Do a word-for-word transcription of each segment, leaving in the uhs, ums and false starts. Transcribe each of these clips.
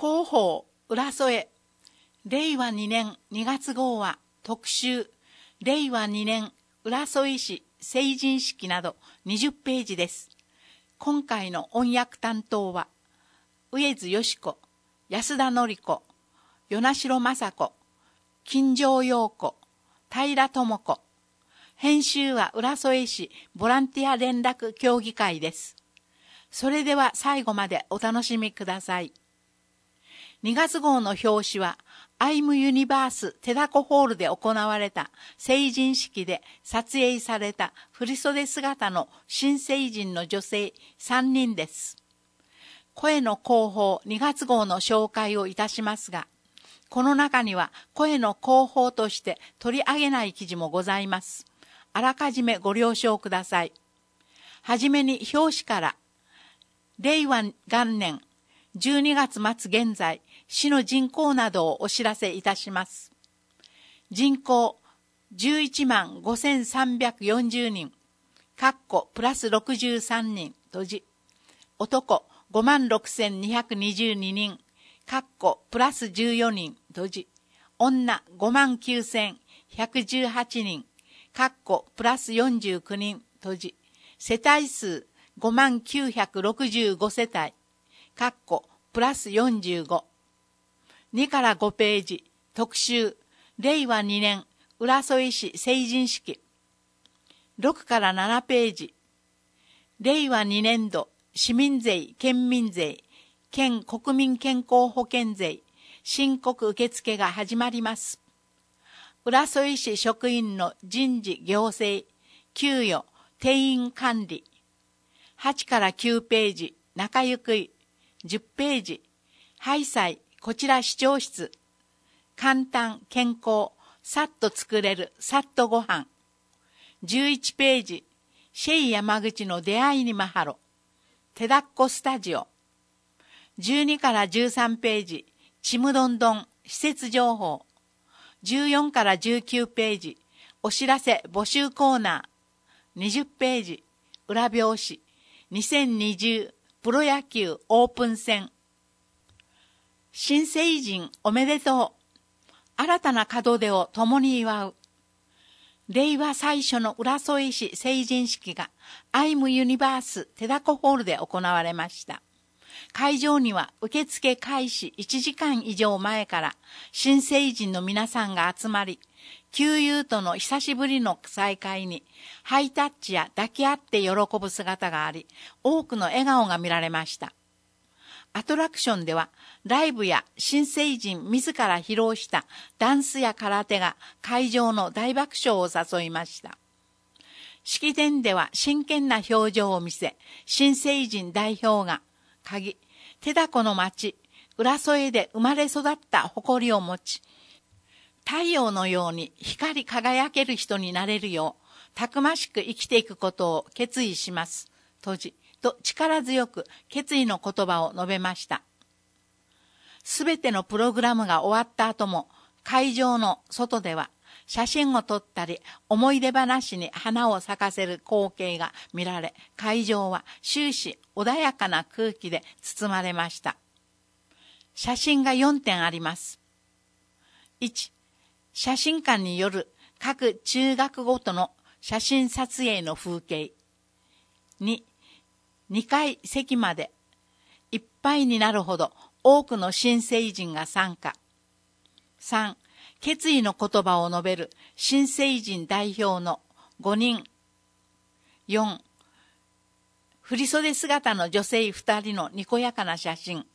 広報浦添れいわにねんにがつ号は特集れいわにねん浦添市成人式などにじゅっページです。今回の音訳担当は上津よし子、安田典子、与那城雅子、金城陽子、平智子。編集は浦添市ボランティア連絡協議会です。それでは最後までお楽しみください。にがつ号の表紙はアイムユニバース手だこホールで行われた成人式で撮影された振袖姿の新成人の女性さんにんです。声の広報にがつ号の紹介をいたしますが、この中には声の広報として取り上げない記事もございます。あらかじめご了承ください。はじめに表紙かられいわ元年じゅうにがつ末現在市の人口などをお知らせいたします。人口じゅういちまんごせんさんびゃくよんじゅうにん、かっこプラスろくじゅうさんにん、閉じ。男ごまんろくせんにひゃくにじゅうににん、かっこプラスじゅうよにん、閉じ。女ごまんきゅうせんひゃくじゅうはちにん、かっこプラスよんじゅうきゅうにん、閉じ。世帯数ごまんきゅうひゃくろくじゅうご世帯、かっこプラスよんじゅうご。にからごページ、特集、れいわにねん浦添市成人式。ろくからななページ、れいわにねん度市民税、県民税、県国民健康保険税、申告受付が始まります。浦添市職員の人事行政、給与、定員管理。はちからきゅうページ、中ゆくい。じゅっページ、ハイサイ、こちら市長室。簡単、健康、さっと作れる、さっとご飯。じゅういちページ、シェイ山口の出会いにマハロ。手だっこスタジオ。じゅうにからじゅうさんページ、ちむどんどん、施設情報。じゅうよんからじゅうきゅうページ、お知らせ募集コーナー。にじゅっページ、裏表紙。にせんにじゅうプロ野球オープン戦。新成人おめでとう。新たな門出を共に祝う。令和最初の浦添市成人式がアイムユニバース手だこホールで行われました。会場には受付開始いちじかん以上前から新成人の皆さんが集まり、旧友との久しぶりの再会にハイタッチや抱き合って喜ぶ姿があり、多くの笑顔が見られました。アトラクションではライブや新成人自ら披露したダンスや空手が会場の大爆笑を誘いました。式典では真剣な表情を見せ、新成人代表が鍵、手だこの町、浦添で生まれ育った誇りを持ち、太陽のように光り輝ける人になれるよう、たくましく生きていくことを決意します。閉じ、と力強く決意の言葉を述べました。すべてのプログラムが終わった後も、会場の外では、写真を撮ったり、思い出話に花を咲かせる光景が見られ、会場は終始穏やかな空気で包まれました。写真がよんてんあります。いち、写真館による各中学ごとの写真撮影の風景。に、にかい席までいっぱいになるほど多くの新成人が参加。さん、決意の言葉を述べる新成人代表のごにん。よん、振袖姿の女性ふたりのにこやかな写真。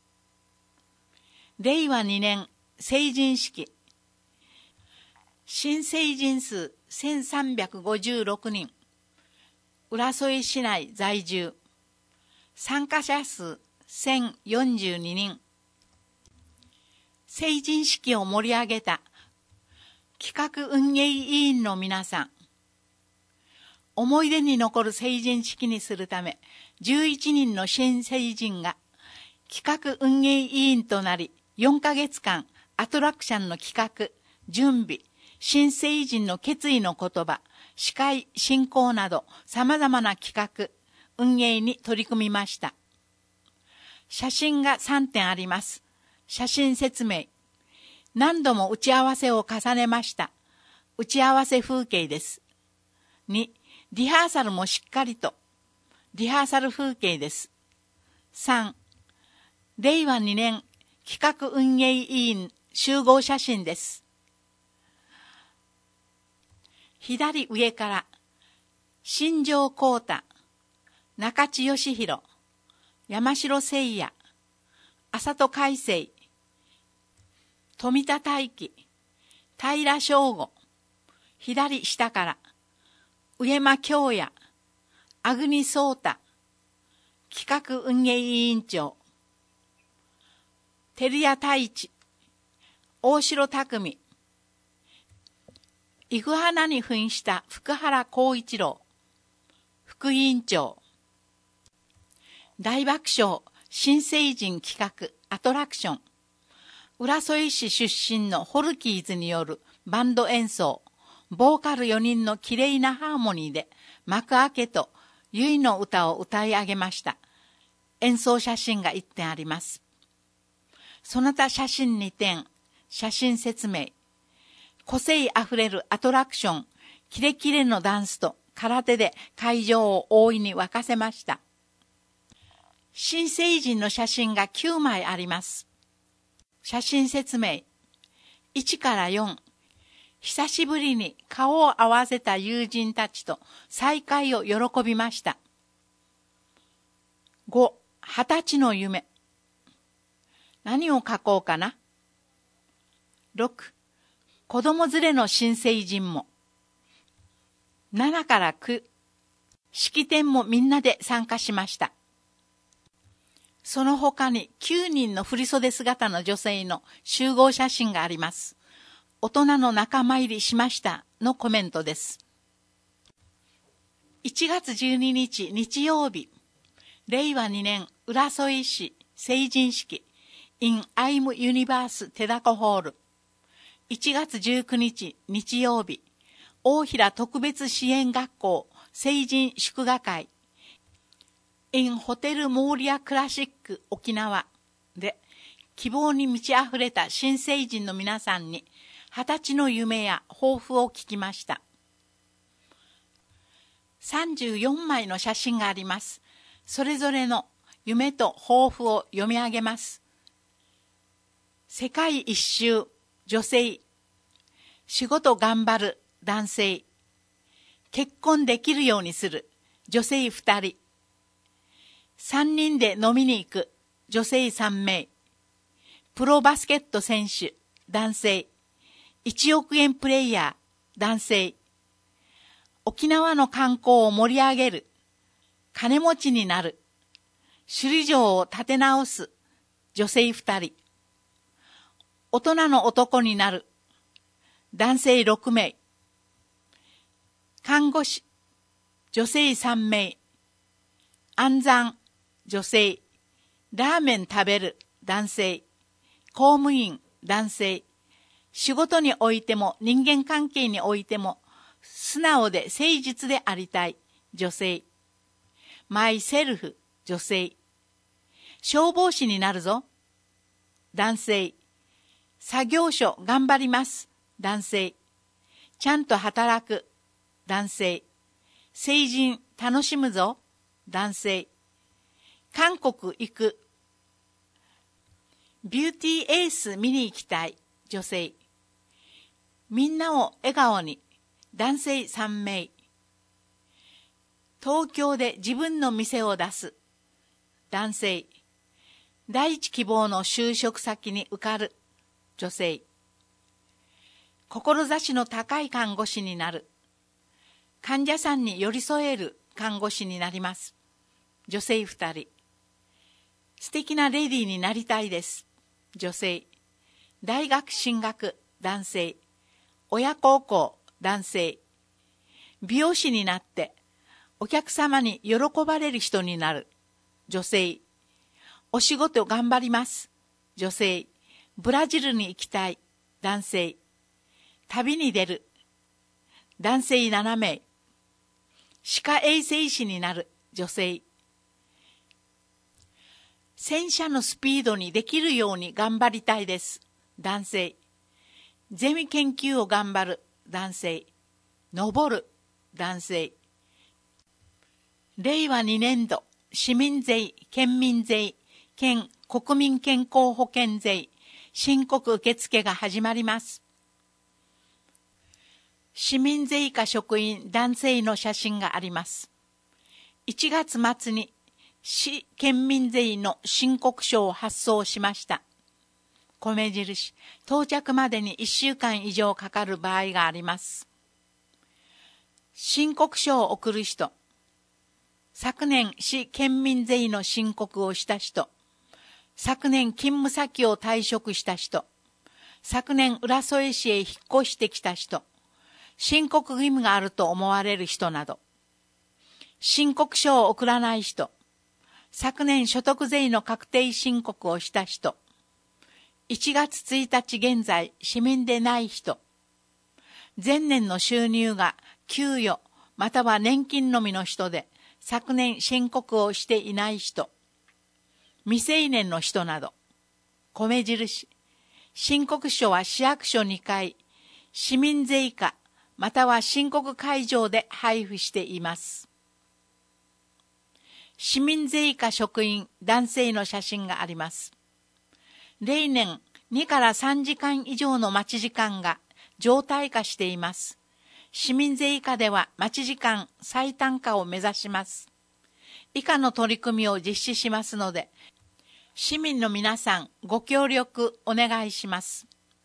れいわにねん成人式。新成人数せんさんびゃくごじゅうろくにん。浦添市内在住。参加者数せんよんじゅうににん。成人式を盛り上げた企画運営委員の皆さん。思い出に残る成人式にするため、じゅういちにんの新成人が企画運営委員となり、よんかげつかんアトラクションの企画、準備、新成人の決意の言葉、司会、進行など様々な企画、運営に取り組みました。写真がさんてんあります。 写真説明。何度も打ち合わせを重ねました。打ち合わせ風景です。に、リハーサルもしっかりと。リハーサル風景です。さん、れいわにねん企画運営委員集合写真です。左上から、新庄幸太、中地義弘、山城誠也、浅戸海星、富田大輝、平翔吾、左下から、上間京也、阿国壮太、企画運営委員長、照屋太一、大城匠、イグハナに扮した福原光一郎、副委員長、大爆笑新成人企画アトラクション、浦添市出身のホルキーズによるバンド演奏、ボーカルよにんの綺麗なハーモニーで幕開けと結の歌を歌い上げました。演奏写真がいってんあります。その他写真にてん、写真説明。個性あふれるアトラクション、キレキレのダンスと空手で会場を大いに沸かせました。新成人の写真がきゅうまいあります。写真説明。いちからよん、久しぶりに顔を合わせた友人たちと再会を喜びました。ご、二十歳の夢。何を書こうかな。ろく、子供連れの新成人も。ななからきゅう、式典もみんなで参加しました。その他にきゅうにんの振袖姿の女性の集合写真があります。大人の仲間入りしましたのコメントです。いちがつじゅうににち日曜日、れいわにねん浦添市成人式 in アイムユニバース手だこホール。いちがつじゅうくにち日曜日、大平特別支援学校成人祝賀会 in ホテルモーリアクラシック沖縄で、希望に満ち溢れた新成人の皆さんに二十歳の夢や抱負を聞きました。さんじゅうよんまいの写真があります。それぞれの夢と抱負を読み上げます。世界一周、女性。仕事頑張る、男性。結婚できるようにする、女性ふたり。三人で飲みに行く、女性さんめい。プロバスケット選手、男性。いちおくえんプレイヤー、男性。沖縄の観光を盛り上げる、金持ちになる、首里城を建て直す、女性ふたり。大人の男になる、男性ろくめい。看護師、女性さんめい。安産、女性。ラーメン食べる、男性。公務員、男性。仕事においても人間関係においても素直で誠実でありたい、女性。マイセルフ、女性。消防士になるぞ、男性。作業所頑張ります、男性。ちゃんと働く、男性。成人楽しむぞ、男性。韓国行く。ビューティーエース見に行きたい、女性。みんなを笑顔に、男性さんめい。東京で自分の店を出す、男性。第一希望の就職先に受かる、女性。志の高い看護師になる。患者さんに寄り添える看護師になります、女性ふたり。素敵なレディーになりたいです、女性。大学進学、男性。親孝行、男性。美容師になってお客様に喜ばれる人になる、女性。お仕事頑張ります、女性。ブラジルに行きたい、男性。旅に出る、男性ななめい。歯科衛生士になる、女性。 洗車のスピードにできるように頑張りたいです。男性。ゼミ研究を頑張る。男性。登る。男性。れいわにねんど、市民税、県民税、県国民健康保険税、申告受付が始まります。市民税課職員男性の写真があります。いちがつまつに市県民税の申告書を発送しました。米印、到着までにいっしゅうかん以上かかる場合があります。申告書を送る人、昨年市県民税の申告をした人、昨年勤務先を退職した人、昨年浦添市へ引っ越してきた人、申告義務があると思われる人など、申告書を送らない人、昨年所得税の確定申告をした人、いちがつついたち現在市民でない人、前年の収入が給与または年金のみの人で昨年申告をしていない人、未成年の人など、米印、申告書は市役所にかい、市民税課または申告会場で配布しています。市民税課職員男性の写真があります。例年にからさんじかん以上の待ち時間が常態化しています。市民税課では待ち時間最短化を目指します。以下の取り組みを実施しますので、市民の皆さんご協力お願いします。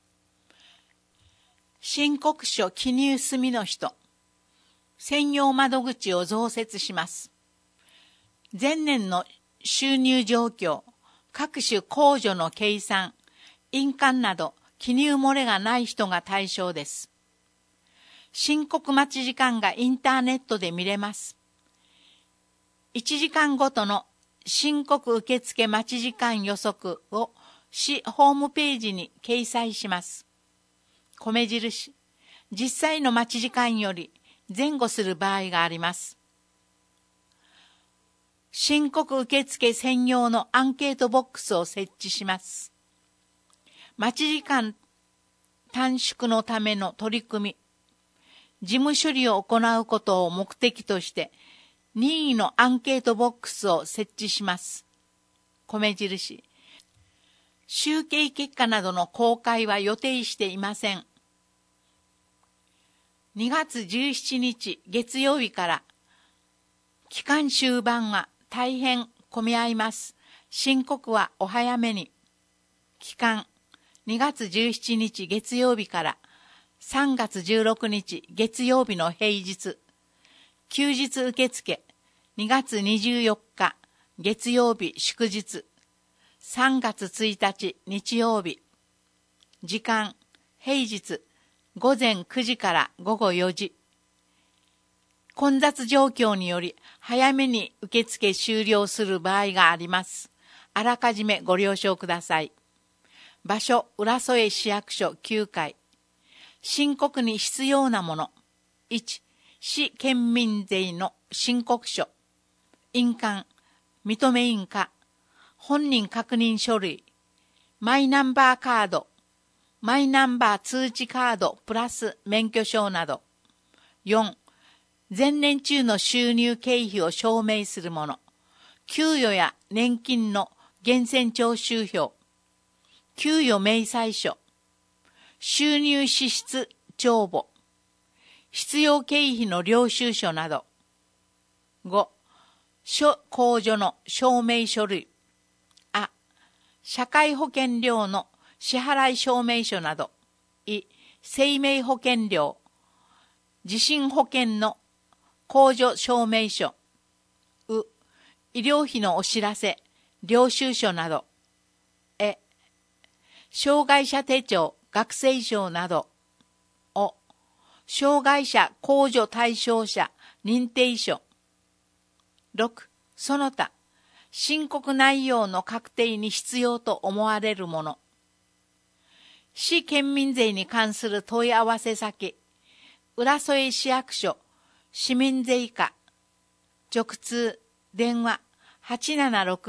申告書記入済みの人、専用窓口を増設します。前年の収入状況、各種控除の計算、印鑑など記入漏れがない人が対象です。申告待ち時間がインターネットで見れます。いちじかんごとの申告受付待ち時間予測を市ホームページに掲載します。米印、実際の待ち時間より前後する場合があります。申告受付専用のアンケートボックスを設置します。待ち時間短縮のための取り組み、事務処理を行うことを目的として任意のアンケートボックスを設置します。米印、集計結果などの公開は予定していません。にがつじゅうしちにち月曜日から期間終盤は大変混み合います。申告はお早めに。期間にがつじゅうしちにち月曜日からさんがつじゅうろくにち月曜日の平日。休日受付にがつにじゅうよっか月曜日祝日。さんがつついたち日曜日。時間平日ごぜんくじからごごよじ。混雑状況により早めに受付終了する場合があります。あらかじめご了承ください。場所、浦添市役所きゅうかい。申告に必要なもの。いち、市県民税の申告書。印鑑、認め印か、本人確認書類、マイナンバーカード、マイナンバー通知カードプラス免許証など。よん、前年中の収入経費を証明するもの。給与や年金の源泉徴収票。給与明細書。収入支出帳簿。必要経費の領収書など。ご、諸控除の証明書類。あ、社会保険料の支払い証明書など。い、生命保険料。地震保険の控除証明書。う、医療費のお知らせ、領収書など。え、障害者手帳、学生証など。お、障害者控除対象者認定書。ろく、その他、申告内容の確定に必要と思われるもの。市県民税に関する問い合わせ先、浦添市役所、市民税課、直通、電話はちななろく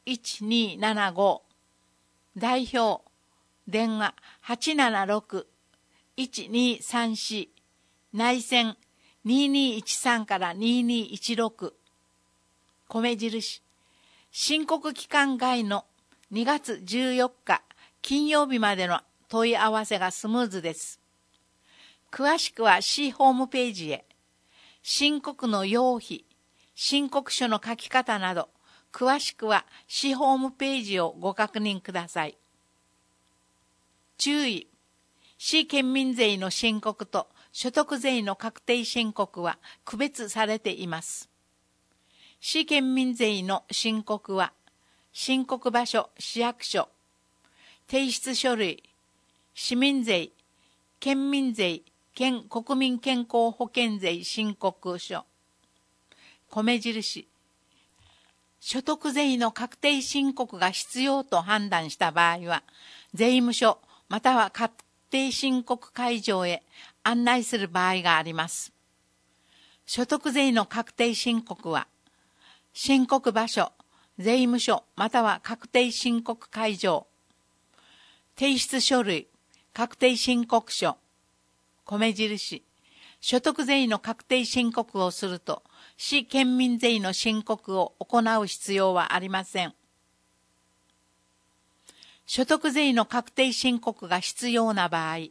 いちにーななご、代表、電話 はちななろくいちにーさんよん、内線にーにーいちさんからにーにーいちろく、米印、申告期間外のにがつじゅうよっか金曜日までの問い合わせがスムーズです。詳しくは市ホームページへ、申告の要否、申告書の書き方など、詳しくは市ホームページをご確認ください。注意、市県民税の申告と所得税の確定申告は区別されています。市県民税の申告は、申告場所、市役所、提出書類、市民税、県民税、県国民健康保険税申告書、米印、所得税の確定申告が必要と判断した場合は、税務署または確定申告会場へ案内する場合があります。所得税の確定申告は、申告場所、税務署または確定申告会場、提出書類、確定申告書、米印、所得税の確定申告をすると、市県民税の申告を行う必要はありません。所得税の確定申告が必要な場合、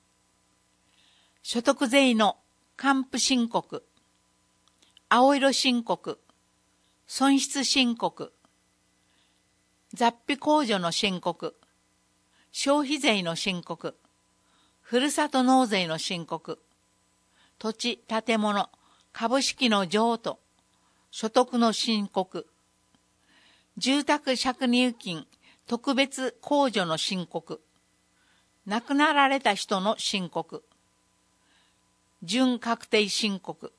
所得税の還付申告、青色申告、損失申告、雑費控除の申告、消費税の申告、ふるさと納税の申告、土地、建物、株式の譲渡、所得の申告、住宅借入金、特別控除の申告、亡くなられた人の申告、準確定申告、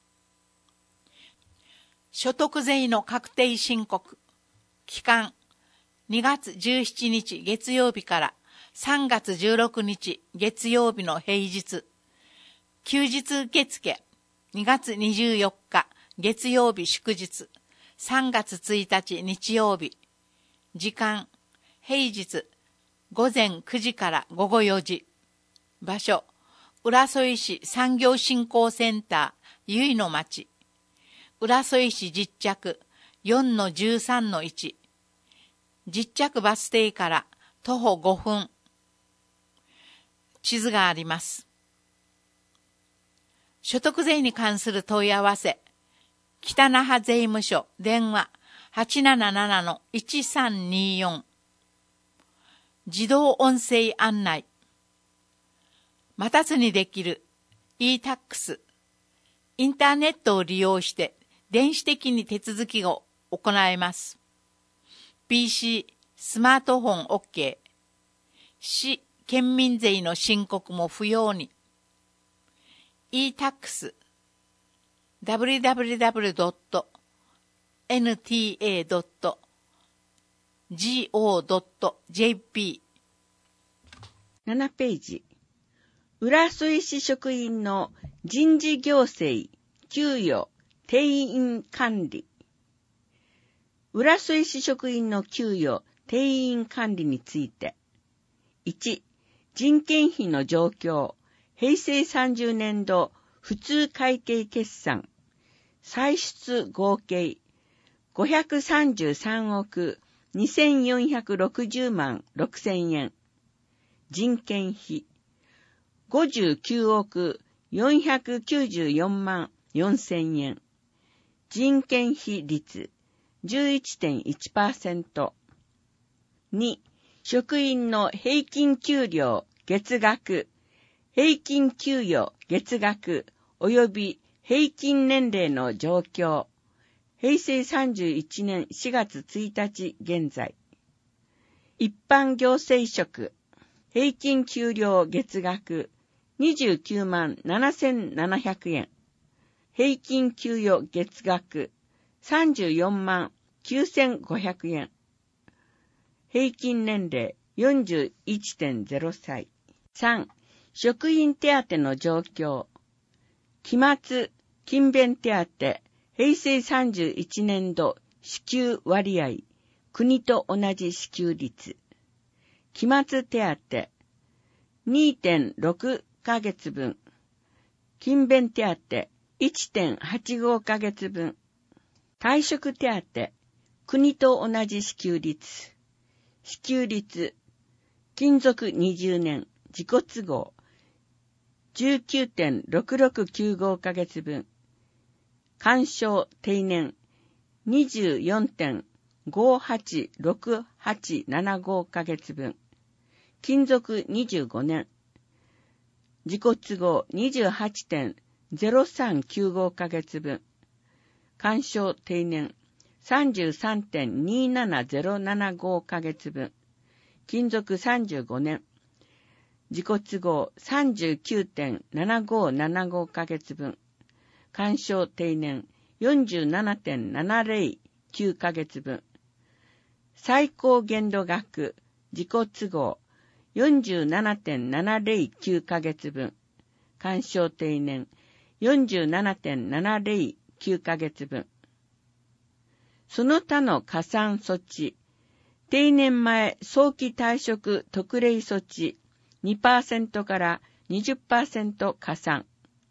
所得税の確定申告、期間、にがつじゅうしちにち月曜日からさんがつじゅうろくにち月曜日の平日、休日受付、にがつにじゅうよっか月曜日祝日、さんがつついたち日曜日、時間、平日、ごぜんくじからごごよじ、場所、浦添市産業振興センター、ゆいの町、浦添市実着 よんのじゅうさんのいち、実着バス停から徒歩ごふん。地図があります。所得税に関する問い合わせ、北那覇税務署電話 はちななななのいちさんによん、自動音声案内、待たずにできる e-タックス、インターネットを利用して電子的に手続きを行えます。ピーシー、スマートフォン OK。市、県民税の申告も不要に。e-タックス、ダブリューダブリューダブリュードットエヌティーエードットジオードットジェーピー。 ななページ。浦添市職員の人事行政、給与、定員管理。浦添市職員の給与、定員管理について。いち、人件費の状況、平成さんじゅうねんど普通会計決算、歳出合計ごひゃくさんじゅうさんおくにせんよんひゃくろくじゅうまんろくせんえん。人件費ごじゅうきゅうおくよんひゃくきゅうじゅうよんまんよんせんえん。人件費率 じゅういってんいちパーセント。に、職員の平均給料月額、平均給与月額及び平均年齢の状況。平成さんじゅういちねんしがつついたち現在。一般行政職、平均給料月額にじゅうきゅうまんななせんななひゃくえん。平均給与月額さんじゅうよんまんきゅうせんごひゃくえん。平均年齢 よんじゅういってんゼロさい。さん、職員手当の状況。期末、勤勉手当、平成さんじゅういちねんど支給割合、 国と同じ支給率。期末手当 にてんろく ヶ月分。勤勉手当 いってんはちご ヶ月分。退職手当、国と同じ支給率。支給率、勤続にじゅうねん、自己都合、じゅうきゅうてんろくろくきゅうご ヶ月分。干渉定年、にじゅうよんてんごはちろくはちななご ヶ月分。勤続にじゅうごねん。自己都合 にじゅうはちてんぜろさんきゅうご ヶ月分。干渉定年 さんじゅうさんてんにななぜろななご ヶ月分。勤続さんじゅうごねん。自己都合 さんじゅうきゅうてんななごななご ヶ月分。干渉定年 よんじゅうななてんななぜろきゅう ヶ月分。最高限度額自己都合 よんじゅうななてんななぜろきゅう ヶ月分。干渉定年 よんじゅうななてんななぜろきゅう ヶ月分。その他の加算措置、定年前早期退職特例措置 にパーセント から にじゅっパーセント 加算。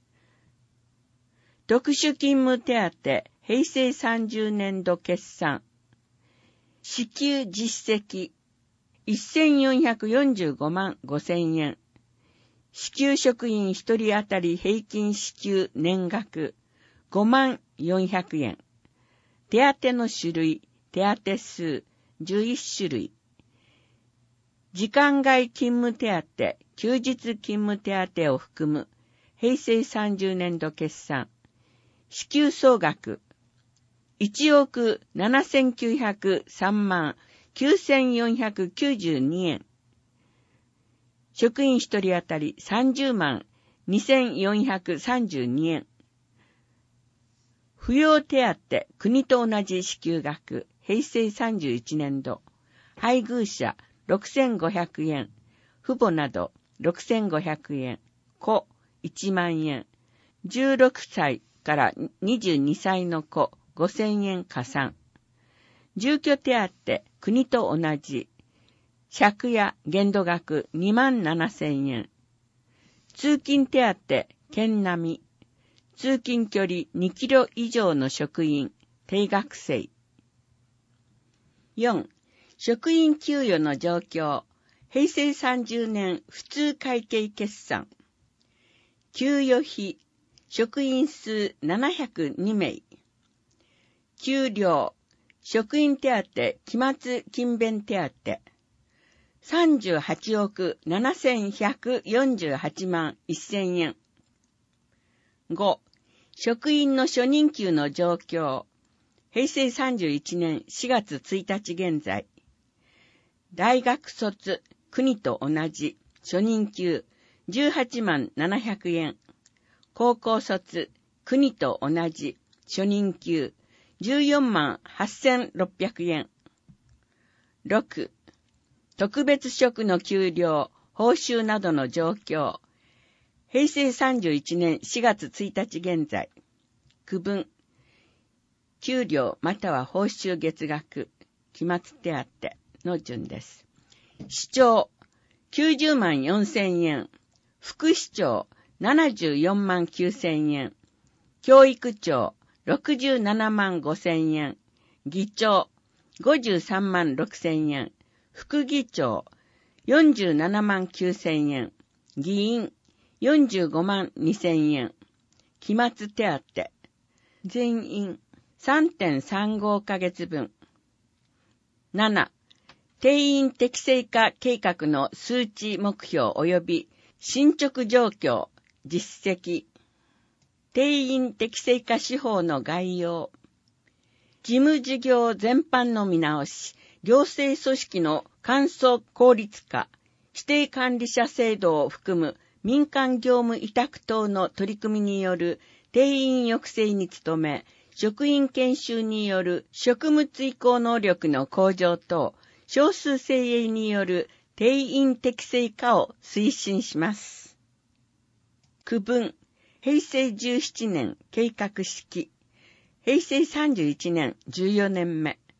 特殊勤務手当平成さんじゅうねんど決算。支給実績せんよんひゃくよんじゅうごまんごせんえん。支給職員ひとり当たり平均支給年額ごまんよんひゃくえん。手当の種類、手当数じゅういち種類。時間外勤務手当、休日勤務手当を含む平成さんじゅうねんど決算。支給総額いちおくななせんきゅうひゃくさんまんきゅうせんよんひゃくきゅうじゅうにえん。職員ひとり当たりさんじゅうまんにせんよんひゃくさんじゅうにえん。扶養手当、国と同じ支給額、平成さんじゅういちねんど。配偶者ろくせんごひゃくえん。父母などろくせんごひゃくえん。子いちまんえん。じゅうろくさいからにじゅうにさいの子ごせんえん加算。住居手当、国と同じ。借家限度額にまんななせんえん。通勤手当、県並み。通勤距離にキロ以上の職員、定額制。よん. 職員給与の状況。平成さんじゅうねん普通会計決算。給与費、職員数ななひゃくにめい。給料、職員手当、期末勤勉手当。さんじゅうはちおくななせんひゃくよんじゅうはちまんせんえん。ご. 職員の初任給の状況。平成さんじゅういちねんしがつついたち現在。大学卒、国と同じ、初任給じゅうはちまんななひゃくえん。高校卒、国と同じ、初任給じゅうよんまんはっせんろっぴゃくえん。ろく. 特別職の給料、報酬などの状況。平成さんじゅういちねんしがつついたち現在。区分。給料または報酬月額、期末手当の順です。市長、きゅうじゅうまんよんせんえん。副市長、ななじゅうよんまんきゅうせんえん。教育長、ろくじゅうななまんごせんえん。議長、ごじゅうさんまんろくせんえん。副議長、よんじゅうななまんきゅうせんえん。議員、よんじゅうごまんにせんえん。期末手当。全員、さんてんさんご ヶ月分。なな. 定員適正化計画の数値目標及び進捗状況、実績。定員適正化手法の概要。事務事業全般の見直し、行政組織の簡素効率化、指定管理者制度を含む民間業務委託等の取り組みによる定員抑制に努め、職員研修による職務追行能力の向上と、少数精鋭による定員適正化を推進します。区分、平成じゅうななねん計画式、平成さんじゅういちねんじゅうよねんめ、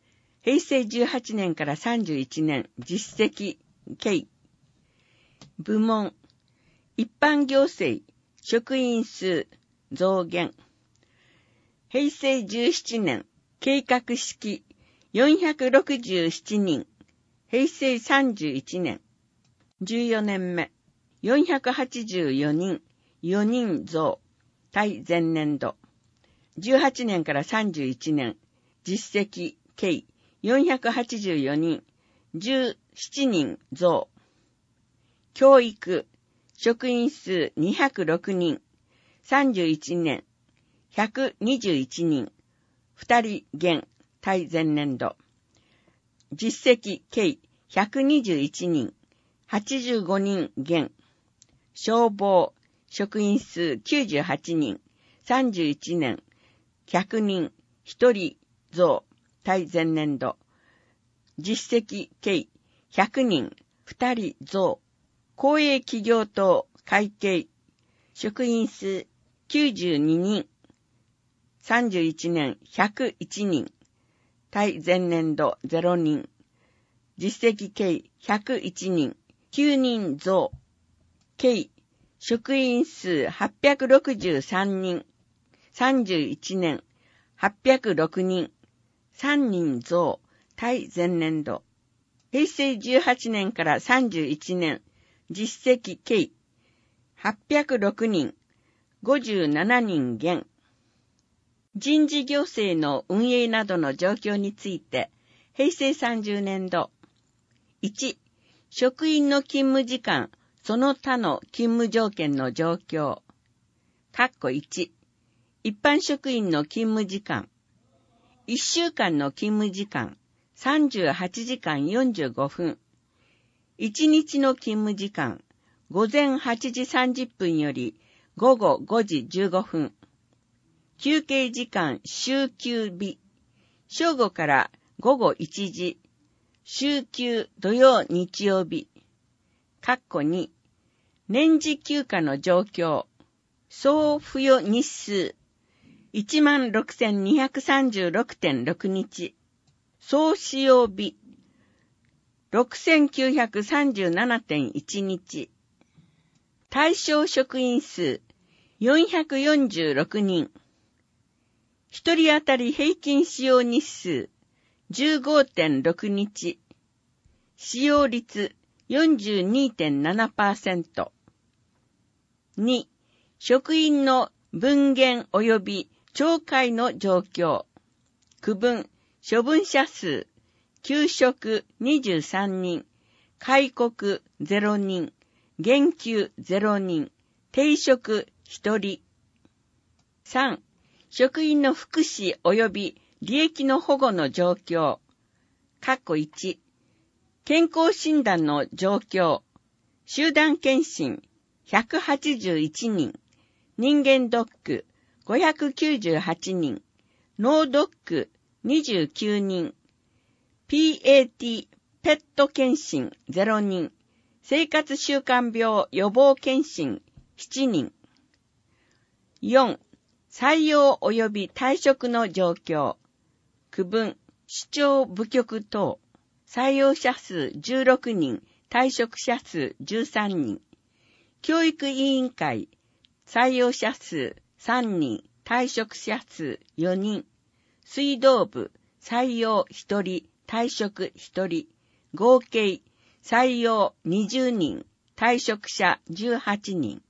平成じゅうはちねんからさんじゅういちねん実績計。部門、一般行政、職員数増減。平成じゅうななねん計画式よんひゃくろくじゅうななにん。平成さんじゅういちねんじゅうよねんめよんひゃくはちじゅうよにん、よにん増。対前年度。じゅうはちねんからさんじゅういちねん実績計よんひゃくはちじゅうよにん、じゅうななにん増。教育、職員数にひゃくろくにん、さんじゅういちねんひゃくにじゅういちにん、ふたり減、対前年度。実績計ひゃくにじゅういちにん、はちじゅうごにん減。消防、職員数きゅうじゅうはちにん、さんじゅういちねんひゃくにん、ひとり増、対前年度。実績計ひゃくにん、ふたり増。公営企業等会計、職員数きゅうじゅうににん、さんじゅういちねんひゃくいちにん、対前年度ゼロにん。実績計ひゃくいちにん、きゅうにん増。計、職員数はっぴゃくろくじゅうさんにん、さんじゅういちねんはっぴゃくろくにん、さんにん増。対前年度。平成じゅうはちねんからさんじゅういちねん実績計はっぴゃくろくにん、ごじゅうななにん減。人事行政の運営などの状況について、平成さんじゅうねん度。いち、職員の勤務時間、その他の勤務条件の状況。括弧いち、一般職員の勤務時間。いっしゅうかんの勤務時間、さんじゅうはちじかんよんじゅうごふん。いちにちの勤務時間、午前はちじさんじゅっぷんより午後ごじじゅうごふん。休憩時間週休日。正午から午後いちじ。週休土曜日曜日。括弧に、年次休暇の状況。総付与日数。いちまんろくせんにひゃくさんじゅうろくてんろくにち。総使用日。ろくせんきゅうひゃくさんじゅうななてんいちにち。対象職員数よんひゃくよんじゅうろくにん。一人当たり平均使用日数 じゅうごてんろくにち。使用率 よんじゅうにてんななパーセント。に、職員の分減及び懲戒の状況。区分、処分者数、休職にじゅうさんにん、戒告ゼロにん、減給ゼロにん、停職ひとり。さん、職員の福祉及び利益の保護の状況。括弧いち、健康診断の状況。集団検診ひゃくはちじゅういちにん、人間ドックごひゃくきゅうじゅうはちにん、脳ドックにじゅうきゅうにん、ピーエーティー ペット検診ゼロにん、生活習慣病予防検診しちにん。よん、採用及び退職の状況。区分、首長部局等。採用者数じゅうろくにん、退職者数じゅうさんにん。教育委員会、採用者数さんにん、退職者数よにん。水道部、採用ひとり、退職ひとり。合計、採用にじゅうにん、退職者じゅうはちにん。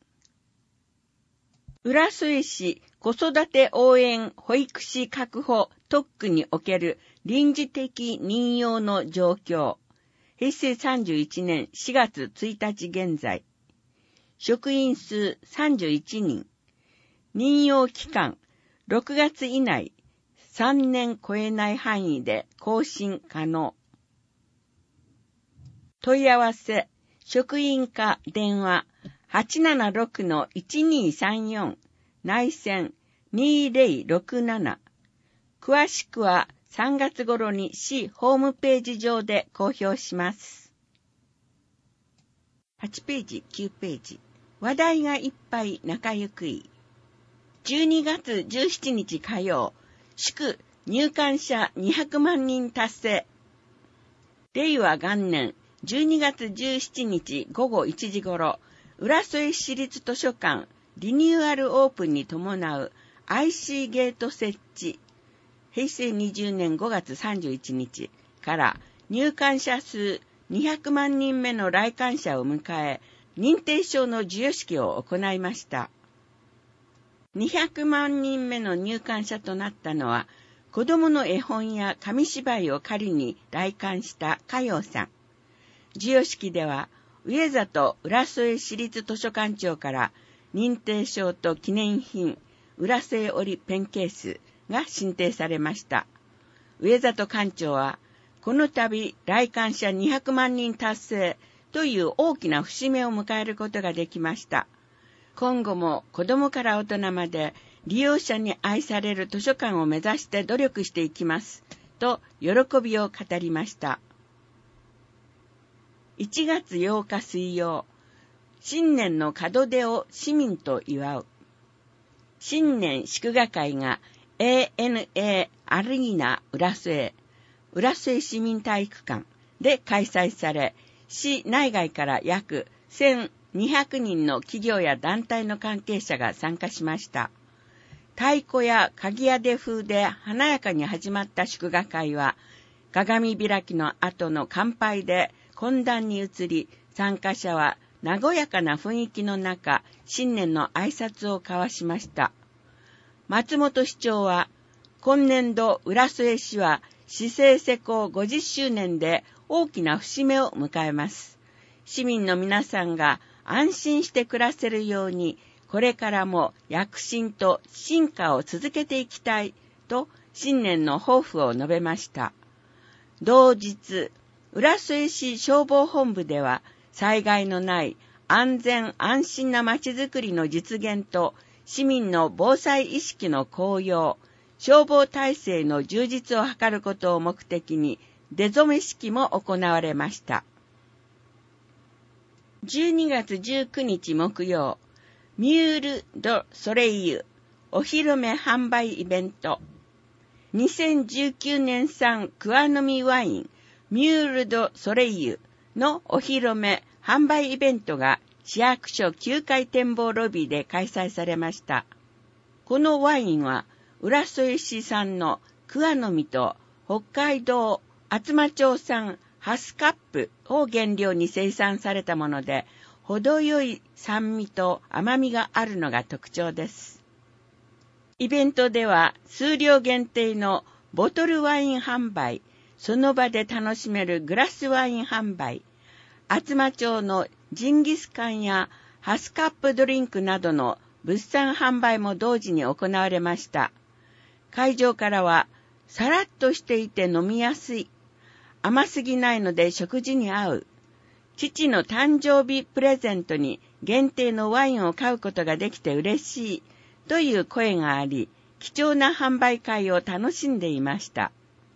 浦添市子育て応援保育士確保特区における臨時的任用の状況。平成さんじゅういちねんしがつついたち現在。職員数さんじゅういちにん。任用期間ろくがつ以内、さんねん超えない範囲で更新可能。問い合わせ、職員課電話 はちななろくのいちにさんよん 内線にぜろろくなな。詳しくはさんがつ頃に市ホームページ上で公表します。はちページ、きゅうページ。話題がいっぱい仲ゆくい。じゅうにがつじゅうしちにち火曜、祝入館者にひゃくまんにん達成。令和元年じゅうにがつじゅうしちにちごごいちじ頃、浦添市立図書館リニューアルオープンに伴う アイシー ゲート設置。へいせいにじゅうねんごがつさんじゅういちにちから入館者数にひゃくまんにんめの来館者を迎え、認定証の授与式を行いました。にひゃくまんにんめの入館者となったのは、子供の絵本や紙芝居を借りに来館した佳代さん。授与式では、上里浦添市立図書館長から認定証と記念品、浦添折ペンケースが進呈されました。上里館長は、この度来館者にひゃくまんにん達成という大きな節目を迎えることができました。今後も子供から大人まで利用者に愛される図書館を目指して努力していきます、と喜びを語りました。いちがつようか水曜、新年の門出を市民と祝う。新年祝賀会が エーエヌエー アリーナ浦添、浦添市民体育館で開催され、市内外から約せんにひゃくにんの企業や団体の関係者が参加しました。太鼓や鍵屋出風で華やかに始まった祝賀会は、鏡開きの後の乾杯で懇談に移り、参加者は和やかな雰囲気の中、新年の挨拶を交わしました。松本市長は、今年度浦添市は市政施行ごじゅっしゅうねんで大きな節目を迎えます。市民の皆さんが安心して暮らせるように、これからも躍進と進化を続けていきたいと新年の抱負を述べました。同日、浦添市消防本部では災害のない安全安心なまちづくりの実現と市民の防災意識の向上、消防体制の充実を図ることを目的に出初め式も行われました。じゅうにがつじゅうくにち木曜、ミュール・ド・ソレイユお披露目販売イベント。にせんじゅうきゅうねん産桑の実ワインミュール・ド・ソレイユのお披露目販売イベントが市役所きゅうかい展望ロビーで開催されました。このワインは浦添市産の桑の実と北海道厚真町産ハスカップを原料に生産されたもので、程よい酸味と甘みがあるのが特徴です。イベントでは数量限定のボトルワイン販売、その場で楽しめるグラスワイン販売、厚真町のジンギスカンやハスカップドリンクなどの物産販売も同時に行われました。会場からは、さらっとしていて飲みやすい、甘すぎないので食事に合う、父の誕生日プレゼントに限定のワインを買うことができて嬉しいという声があり、貴重な販売会を楽しんでいました。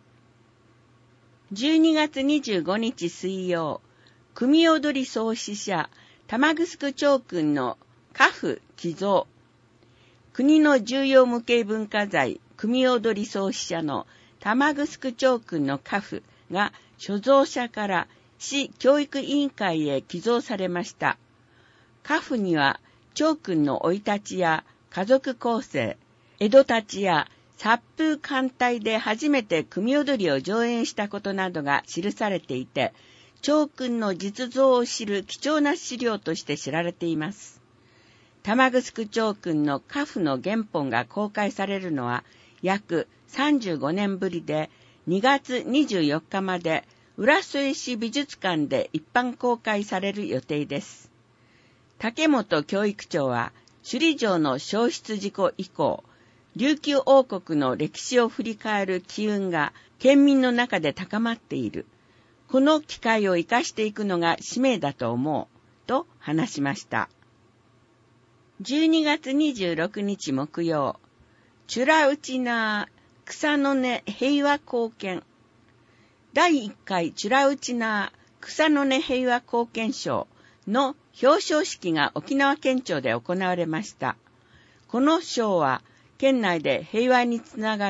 じゅうにがつにじゅうごにち水曜、組踊り創始者、玉城長君の家父寄贈。国の重要無形文化財、組踊り創始者の玉城長君の家父が所蔵者から市教育委員会へ寄贈されました。家父には、長君の生い立ちや家族構成、江戸たちや殺風艦隊で初めて組踊りを上演したことなどが記されていて、長君の実像を知る貴重な資料として知られています。玉城長君の家父の原本が公開されるのは約さんじゅうごねんぶりで、にがつにじゅうよっかまで浦添市美術館で一般公開される予定です。竹本教育長は、首里城の焼失事故以降、琉球王国の歴史を振り返る機運が県民の中で高まっている。この機会を生かしていくのが使命だと思う、と話しました。じゅうにがつにじゅうろくにち木曜、チュラウチナー草の根平和貢献。だいいっかいチュラウチナー草の根平和貢献賞の表彰式が沖縄県庁で行われました。この賞は県内で平和につながる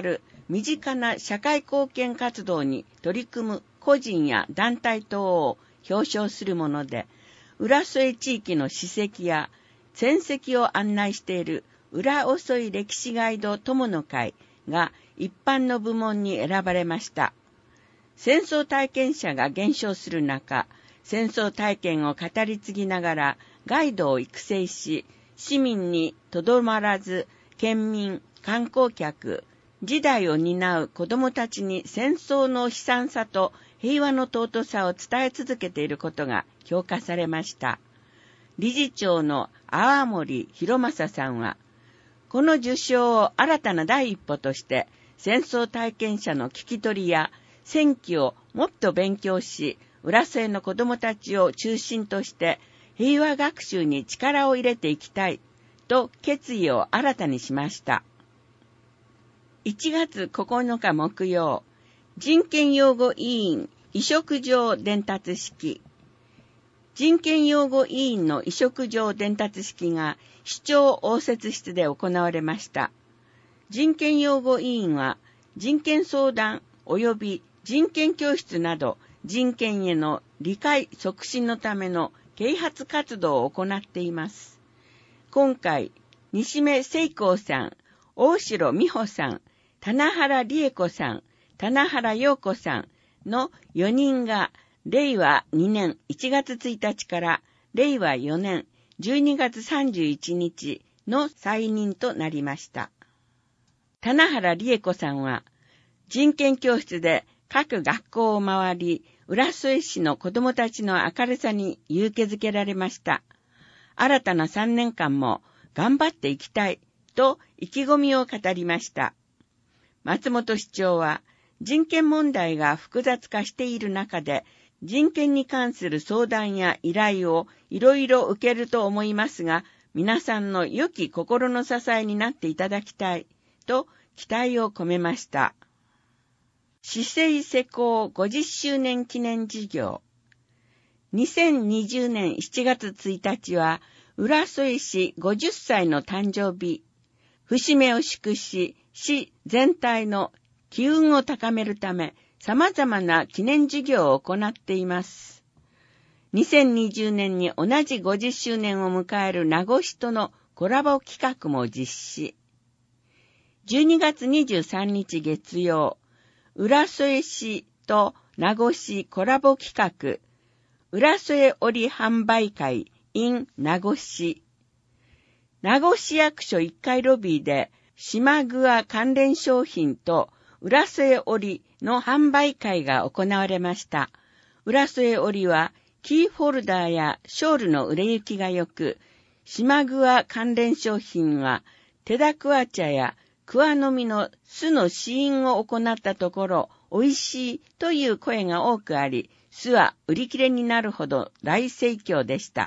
身近な社会貢献活動に取り組む個人や団体等を表彰するもので、浦添地域の史跡や戦跡を案内している浦遅い歴史ガイド友の会が一般の部門に選ばれました。戦争体験者が減少する中、戦争体験を語り継ぎながらガイドを育成し、市民にとどまらず、県民、観光客、時代を担う子どもたちに戦争の悲惨さと平和の尊さを伝え続けていることが評価されました。理事長の淡森博正さんは、この受賞を新たな第一歩として、戦争体験者の聞き取りや戦記をもっと勉強し、浦添の子どもたちを中心として平和学習に力を入れていきたいと決意を新たにしました。いちがつここのか木曜、人権擁護委員委嘱状伝達式。人権擁護委員の委嘱状伝達式が市長応接室で行われました。人権擁護委員は人権相談及び人権教室など人権への理解促進のための啓発活動を行っています。今回、西目聖光さん、大城美穂さん、棚原理恵子さん、棚原陽子さんのよにんがれいわにねんいちがつついたちかられいわよねんじゅうにがつさんじゅういちにちの再任となりました。棚原理恵子さんは人権教室で各学校を回り、浦添市の子どもたちの明るさに勇気づけられました。新たなさんねんかんも頑張っていきたいと意気込みを語りました。松本市長は人権問題が複雑化している中で人権に関する相談や依頼をいろいろ受けると思いますが、皆さんの良き心の支えになっていただきたいと期待を込めました。市政施行ごじゅっしゅうねん記念事業。にせんにじゅうねんしちがつついたちは、浦添市ごじゅっさいの誕生日。節目を祝し、市全体の機運を高めるため、様々な記念事業を行っています。にせんにじゅうねんに同じごじゅっしゅうねんを迎える名護市とのコラボ企画も実施。じゅうにがつにじゅうさんにち月曜、浦添市と名護市コラボ企画、浦添織販売会 in 名護市。名護市役所いっかいロビーで、島具ア関連商品と浦添織の販売会が行われました。浦添織はキーホルダーやショールの売れ行きが良く、島具ア関連商品は手田桑茶や桑の実の酢の試飲を行ったところ、美味しいという声が多くあり、酢は売り切れになるほど大盛況でした。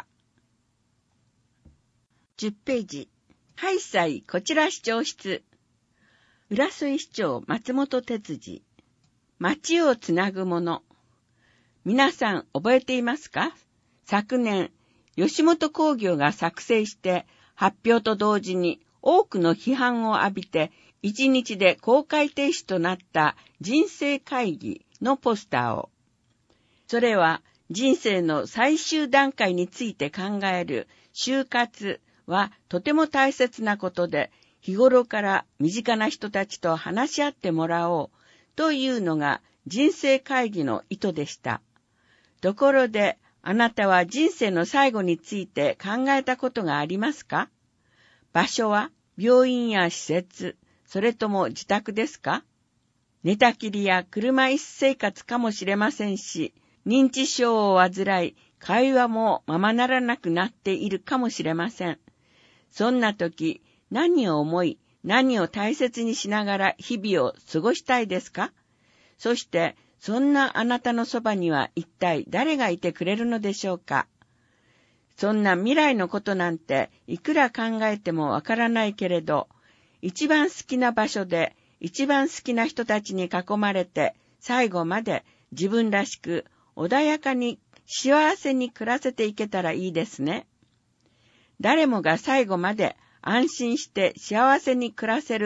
じゅっページ。ハイサイこちら市長室。浦添市長松本哲司。町をつなぐもの。皆さん覚えていますか？昨年、吉本興業が作成して発表と同時に多くの批判を浴びて一日で公開停止となった人生会議のポスターを。それは人生の最終段階について考える就活はとても大切なことで、日頃から身近な人たちと話し合ってもらおうというのが人生会議の意図でした。ところで、あなたは人生の最後について考えたことがありますか？場所は病院や施設、それとも自宅ですか？寝たきりや車椅子生活かもしれませんし、認知症を患い、会話もままならなくなっているかもしれません。そんな時、何を思い、何を大切にしながら日々を過ごしたいですか？そして、そんなあなたのそばには一体誰がいてくれるのでしょうか？そんな未来のことなんていくら考えてもわからないけれど、一番好きな場所で一番好きな人たちに囲まれて最後まで自分らしく穏やかに幸せに暮らせていけたらいいですね。誰もが最後まで安心して幸せに暮らせる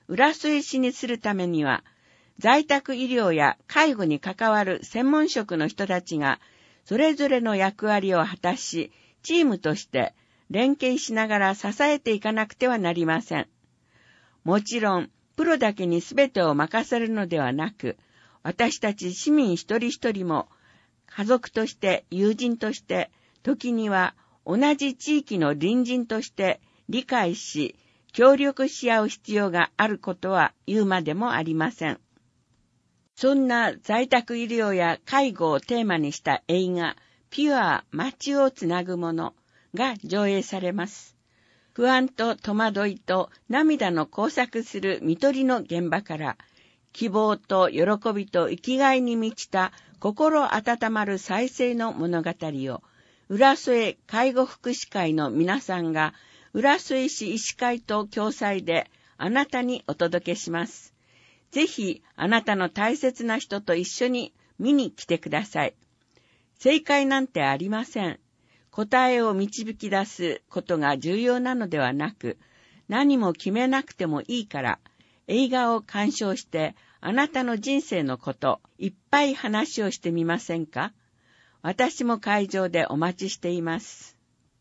浦添市にするためには、在宅医療や介護に関わる専門職の人たちが、それぞれの役割を果たし、チームとして連携しながら支えていかなくてはなりません。もちろん、プロだけに全てを任せるのではなく、私たち市民一人一人も、家族として、友人として、時には同じ地域の隣人として理解し、協力し合う必要があることは言うまでもありません。そんな在宅医療や介護をテーマにした映画、ピュア街をつなぐものが上映されます。不安と戸惑いと涙の交錯する看取りの現場から、希望と喜びと生きがいに満ちた心温まる再生の物語を、浦添介護福祉会の皆さんが、浦添市医師会と共催であなたにお届けします。ぜひあなたの大切な人と一緒に見に来てください。正解なんてありません。答えを導き出すことが重要なのではなく、何も決めなくてもいいから、映画を鑑賞してあなたの人生のこと、いっぱい話をしてみませんか？私も会場でお待ちしています。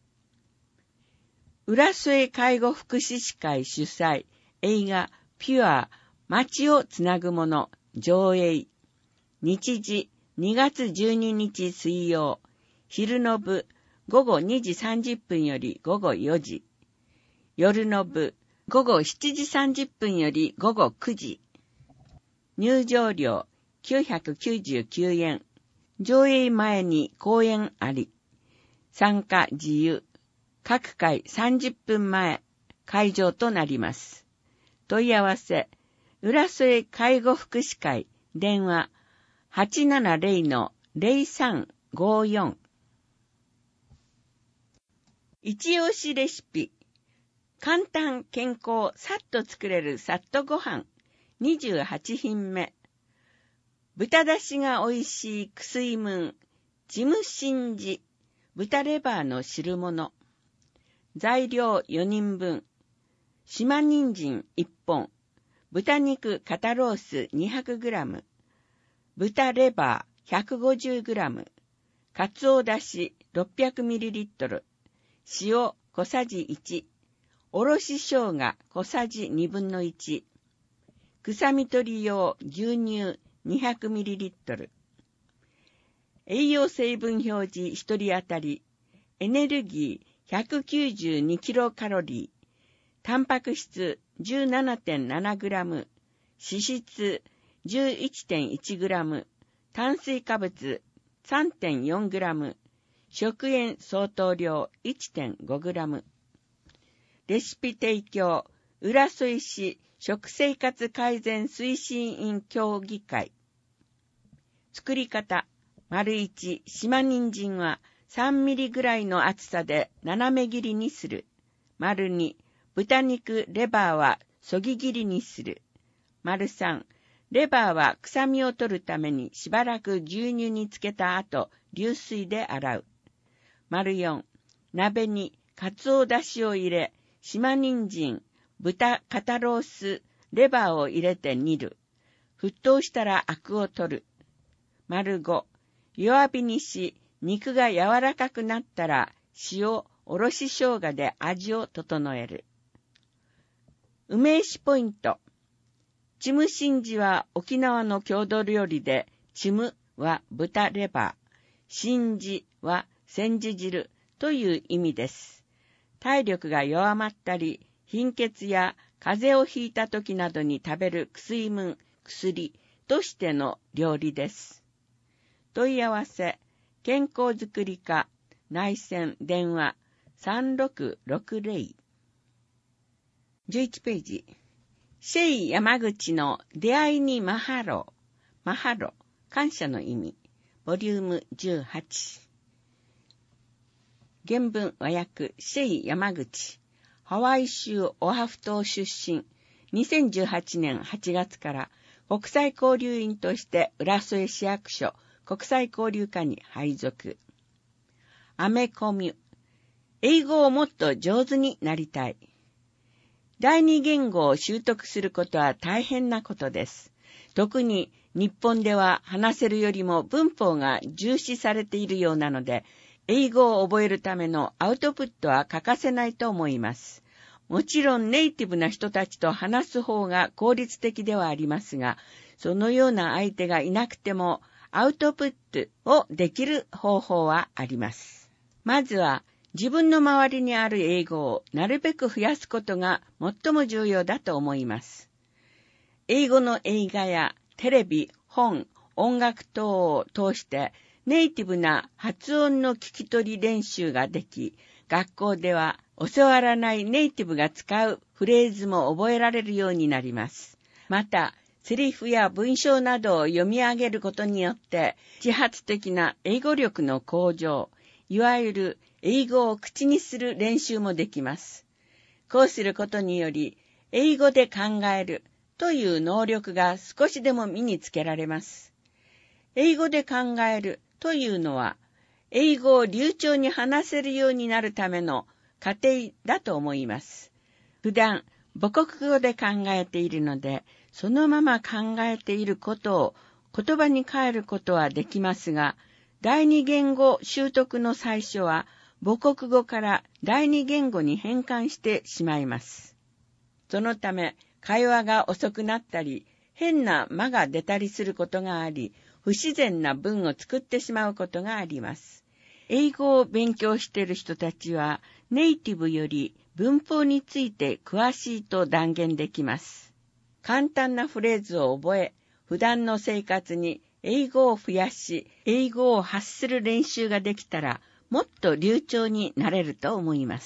浦添介護福祉士会主催映画ピュア街をつなぐもの上映。日時にがつじゅうににち水曜、昼の部ごごにじさんじゅっぷんよりごごよじ、夜の部ごごしちじさんじゅっぷんよりごごくじ。入場料きゅうひゃくきゅうじゅうきゅうえん。上映前に講演あり。参加自由。各回さんじゅっぷんまえ会場となります。問い合わせ、浦添介護福祉会電話 はちななゼロ のゼロさんごよん。一押しレシピ。簡単健康さっと作れるさっとご飯にじゅうはちひんめ。豚だしが美味しい薬いもんジムシンジ豚レバーの汁物。材料よにんぶん。島人参いっぽん。豚肉肩ロース にひゃくグラム。豚レバー ひゃくごじゅうグラム。かつおだし ろっぴゃくミリリットル。塩小さじいち。おろし生姜小さじにぶんのいち。臭み取り用牛乳 にひゃくミリリットル。栄養成分表示ひとり当たり。エネルギー ひゃくきゅうじゅうにキロカロリー。タンパク質 じゅうななてんななグラム。脂質 じゅういちてんいちグラム。炭水化物 さんてんよんグラム。食塩相当量 いってんごグラム。レシピ提供、浦添市食生活改善推進員協議会。作り方、丸いち、島人参はさんミリぐらいの厚さで斜め切りにする。丸に、豚肉、レバーはそぎ切りにする。丸さん、レバーは臭みを取るためにしばらく牛乳につけた後、流水で洗う。丸よん、鍋にかつおだしを入れ、島人参、豚肩ロース、レバーを入れて煮る。沸騰したらアクを取る。丸ご、弱火にし、肉が柔らかくなったら、塩、おろし生姜で味を整える。梅酒ポイント。チムシンジは沖縄の郷土料理で、チムは豚レバー、シンジは煎じ汁という意味です。体力が弱まったり、貧血や風邪をひいた時などに食べる薬もん、薬としての料理です。問い合わせ、健康づくり課、内線電話さんろくろくゼロ。じゅういちページ。シェイ山口の出会いにマハロー。マハロ、感謝の意味。ボリュームじゅうはち。原文和訳、シェイ山口。ハワイ州オアフ島出身。にせんじゅうはちねんはちがつから国際交流員として浦添市役所国際交流課に配属。アメコミュ。英語をもっと上手になりたい。 第二言語を習得することは大変なことです。特に日本では話せるよりも文法が重視されているようなので、英語を覚えるためのアウトプットは欠かせないと思います。もちろんネイティブな人たちと話す方が効率的ではありますが、そのような相手がいなくてもアウトプットをできる方法はあります。まずは自分の周りにある英語をなるべく増やすことが最も重要だと思います。英語の映画やテレビ、本、音楽等を通してネイティブな発音の聞き取り練習ができ、学校では教わらないネイティブが使うフレーズも覚えられるようになります。また、セリフや文章などを読み上げることによって、自発的な英語力の向上、いわゆる英語を口にする練習もできます。こうすることにより、英語で考えるという能力が少しでも身につけられます。英語で考えるというのは、英語を流暢に話せるようになるための過程だと思います。普段母国語で考えているので、そのまま考えていることを言葉に変えることはできますが、第二言語習得の最初は母国語から第二言語に変換してしまいます。そのため会話が遅くなったり、変な間が出たりすることがあり、不自然な文を作ってしまうことがあります。英語を勉強している人たちは、ネイティブより文法について詳しいと断言できます。簡単なフレーズを覚え、普段の生活に英語を増やし、英語を発する練習ができたら、もっと流暢になれると思います。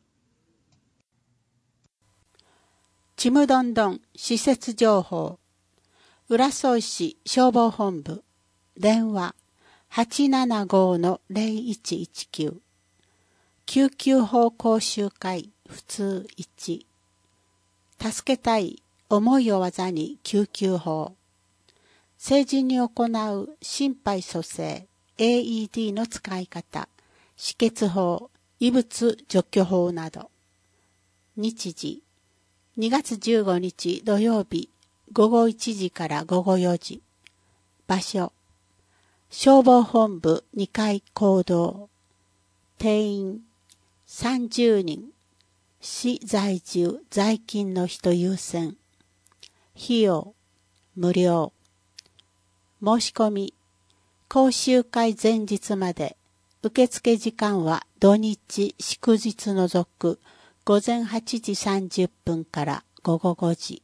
ちむどんどん施設情報。浦添市消防本部。電話 はちななご の ゼロいちいちきゅう。救急法講習会普通いち。助けたい思いを技に救急法。成人に行う心肺蘇生 エーイーディー の使い方、止血法、異物除去法など。日時にがつじゅうごにち土曜日ごごいちじからごごよじ。場所消防本部にかい講堂。定員さんじゅうにん。市在住在勤の人優先。費用無料。申し込み講習会前日まで。受付時間は土日祝日除くごぜんはちじさんじゅっぷんからごごごじ。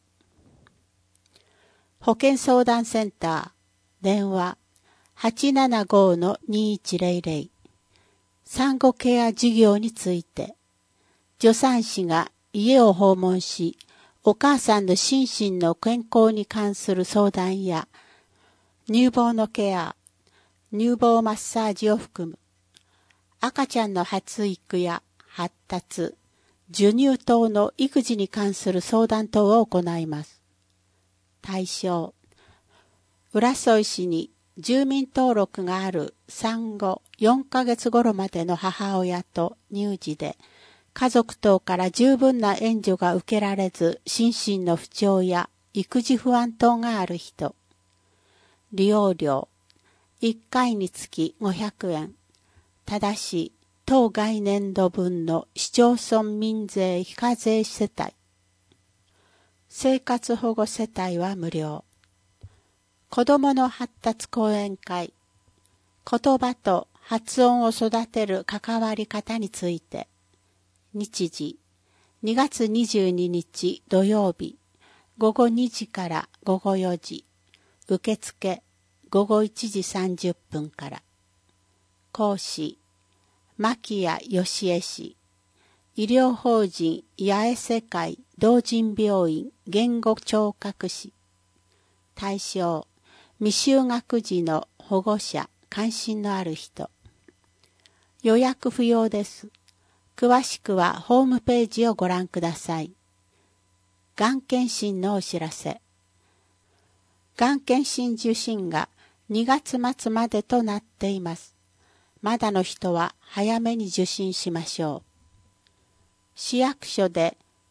保健相談センター電話 はちななご の にいちゼロゼロ。産後ケア事業について、助産師が家を訪問し、お母さんの心身の健康に関する相談や、乳房のケア、乳房マッサージを含む、赤ちゃんの発育や発達、授乳等の育児に関する相談等を行います。対象、浦添市に住民登録がある産後よんかげつ頃までの母親と乳児で、家族等から十分な援助が受けられず、心身の不調や育児不安等がある人。利用料、いっかいにつきごひゃくえん。ただし、当該年度分の市町村民税非課税世帯。生活保護世帯は無料。子どもの発達講演会。言葉と発音を育てる関わり方について。日時、にがつにじゅうににち土曜日、ごごにじからごごよじ。受付、ごごいちじさんじゅっぷんから。講師、牧谷義恵氏。医療法人八重世界同人病院言語聴覚士。対象、未就学児の保護者、関心のある人。予約不要です。詳しくはホームページをご覧ください。がん検診のお知らせ。がん検診受診がにがつまつまでとなっています。まだの人は早めに受診しましょう。市役所で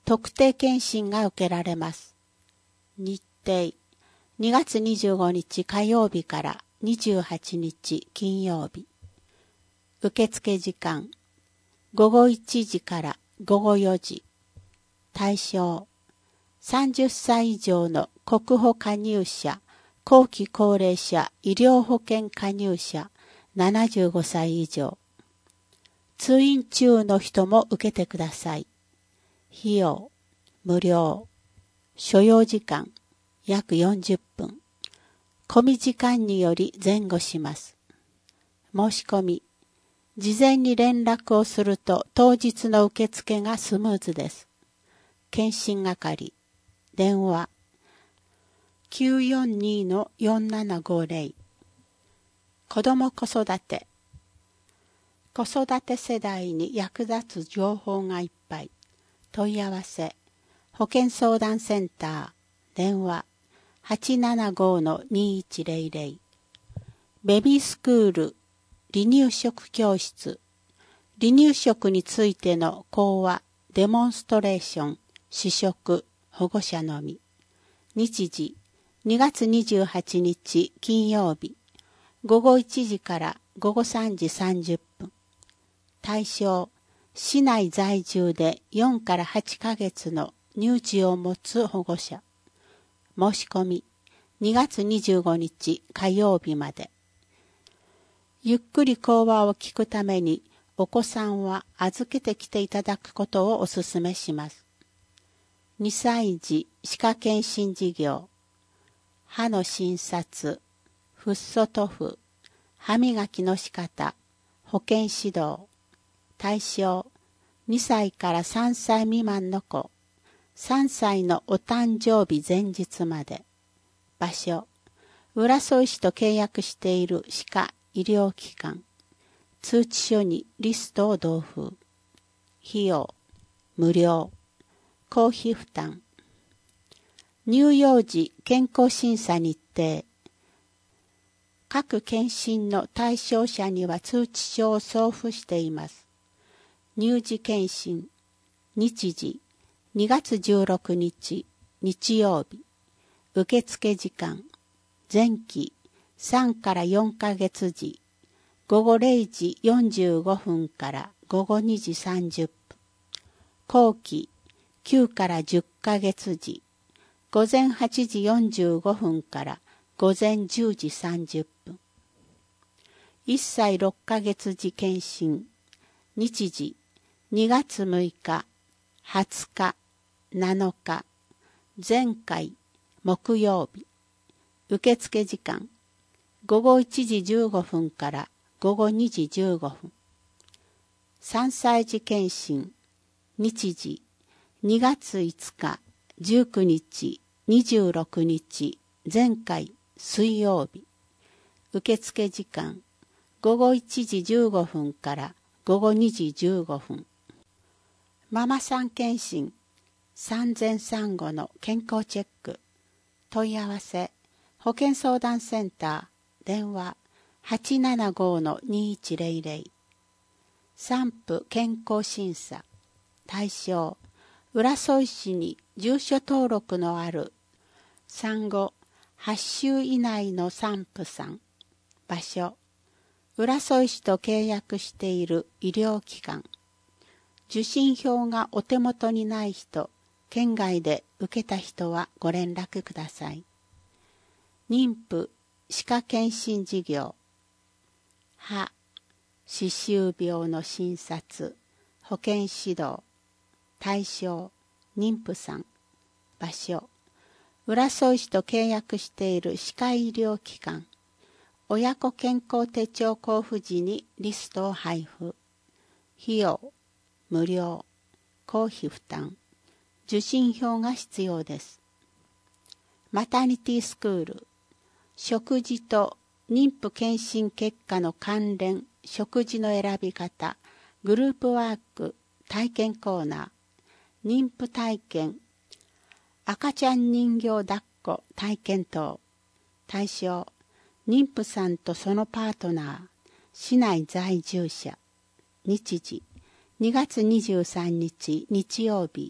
特定健診が受けられます。日程、にがつにじゅうごにち火曜日からにじゅうはちにち金曜日。受付時間、ごごいちじからごごよじ。対象、さんじゅっさい以上の国保加入者、後期高齢者医療保険加入者、ななじゅうごさい以上。通院中の人も受けてください。費用、無料。所要時間、約よんじゅっぷん。込み時間により前後します。申し込み、事前に連絡をすると当日の受付がスムーズです。検診係、電話、きゅうよんに よんななごぜろ。子ども子育て。子育て世代に役立つ情報がいっぱい。問い合わせ、保健相談センター、電話、はちななご にいちぜろぜろ。ベビースクール、離乳食教室。離乳食についての講話、デモンストレーション、試食、保護者のみ。日時、にがつにじゅうはちにち金曜日、ごごいちじからごごさんじさんじゅっぷん。対象、市内在住でよんからはちかげつの乳児を持つ保護者。申し込み、にがつにじゅうごにち火曜日まで。ゆっくり講話を聞くために、お子さんは預けてきていただくことをお勧めします。にさい児歯科検診事業、歯の診察、フッ素塗布、歯磨きの仕方、保健指導。対象、にさいからさんさい未満の子、さんさいのお誕生日前日まで。場所、浦添市と契約している歯科医療機関。通知書にリストを同封。費用、無料。公費負担。乳幼児健康審査日程。各検診の対象者には通知書を送付しています。乳児検診。日時、にがつじゅうろくにち日曜日。受付時間。前期さんからよんかげつ時。ごごれいじよんじゅうごふんからごごにじさんじゅっぷん。後期きゅうからじゅっかげつ時。ごぜんはちじよんじゅうごふんからごぜんじゅうじさんじゅっぷん。いっさいろっかげつ時検診。日時、にがつむいか、はつか、なのか、前回、木曜日。受付時間、ごごいちじじゅうごふんからごごにじじゅうごふん。さんさい児検診。日時、にがついつか、じゅうくにち、にじゅうろくにち、前回、水曜日。受付時間、ごごいちじじゅうごふんからごごにじじゅうごふん。ママさん検診、産前産後の健康チェック。問い合わせ、保健相談センター、電話、はちななご にいちぜろぜろ。産婦健康審査。対象、浦添市に住所登録のある産後はちしゅう以内の産婦さん。場所、浦添市と契約している医療機関。受診票がお手元にない人、県外で受けた人はご連絡ください。妊婦歯科検診事業。歯、歯周病の診察、保健指導。対象、妊婦さん。場所、浦添市と契約している歯科医療機関。親子健康手帳交付時にリストを配布。費用、無料。公費負担。受診票が必要です。マタニティスクール。食事と妊婦検診結果の関連、食事の選び方、グループワーク、体験コーナー、妊婦体験、赤ちゃん人形抱っこ体験等。対象、妊婦さんとそのパートナー、市内在住者。日時、にがつにじゅうさんにち日曜日、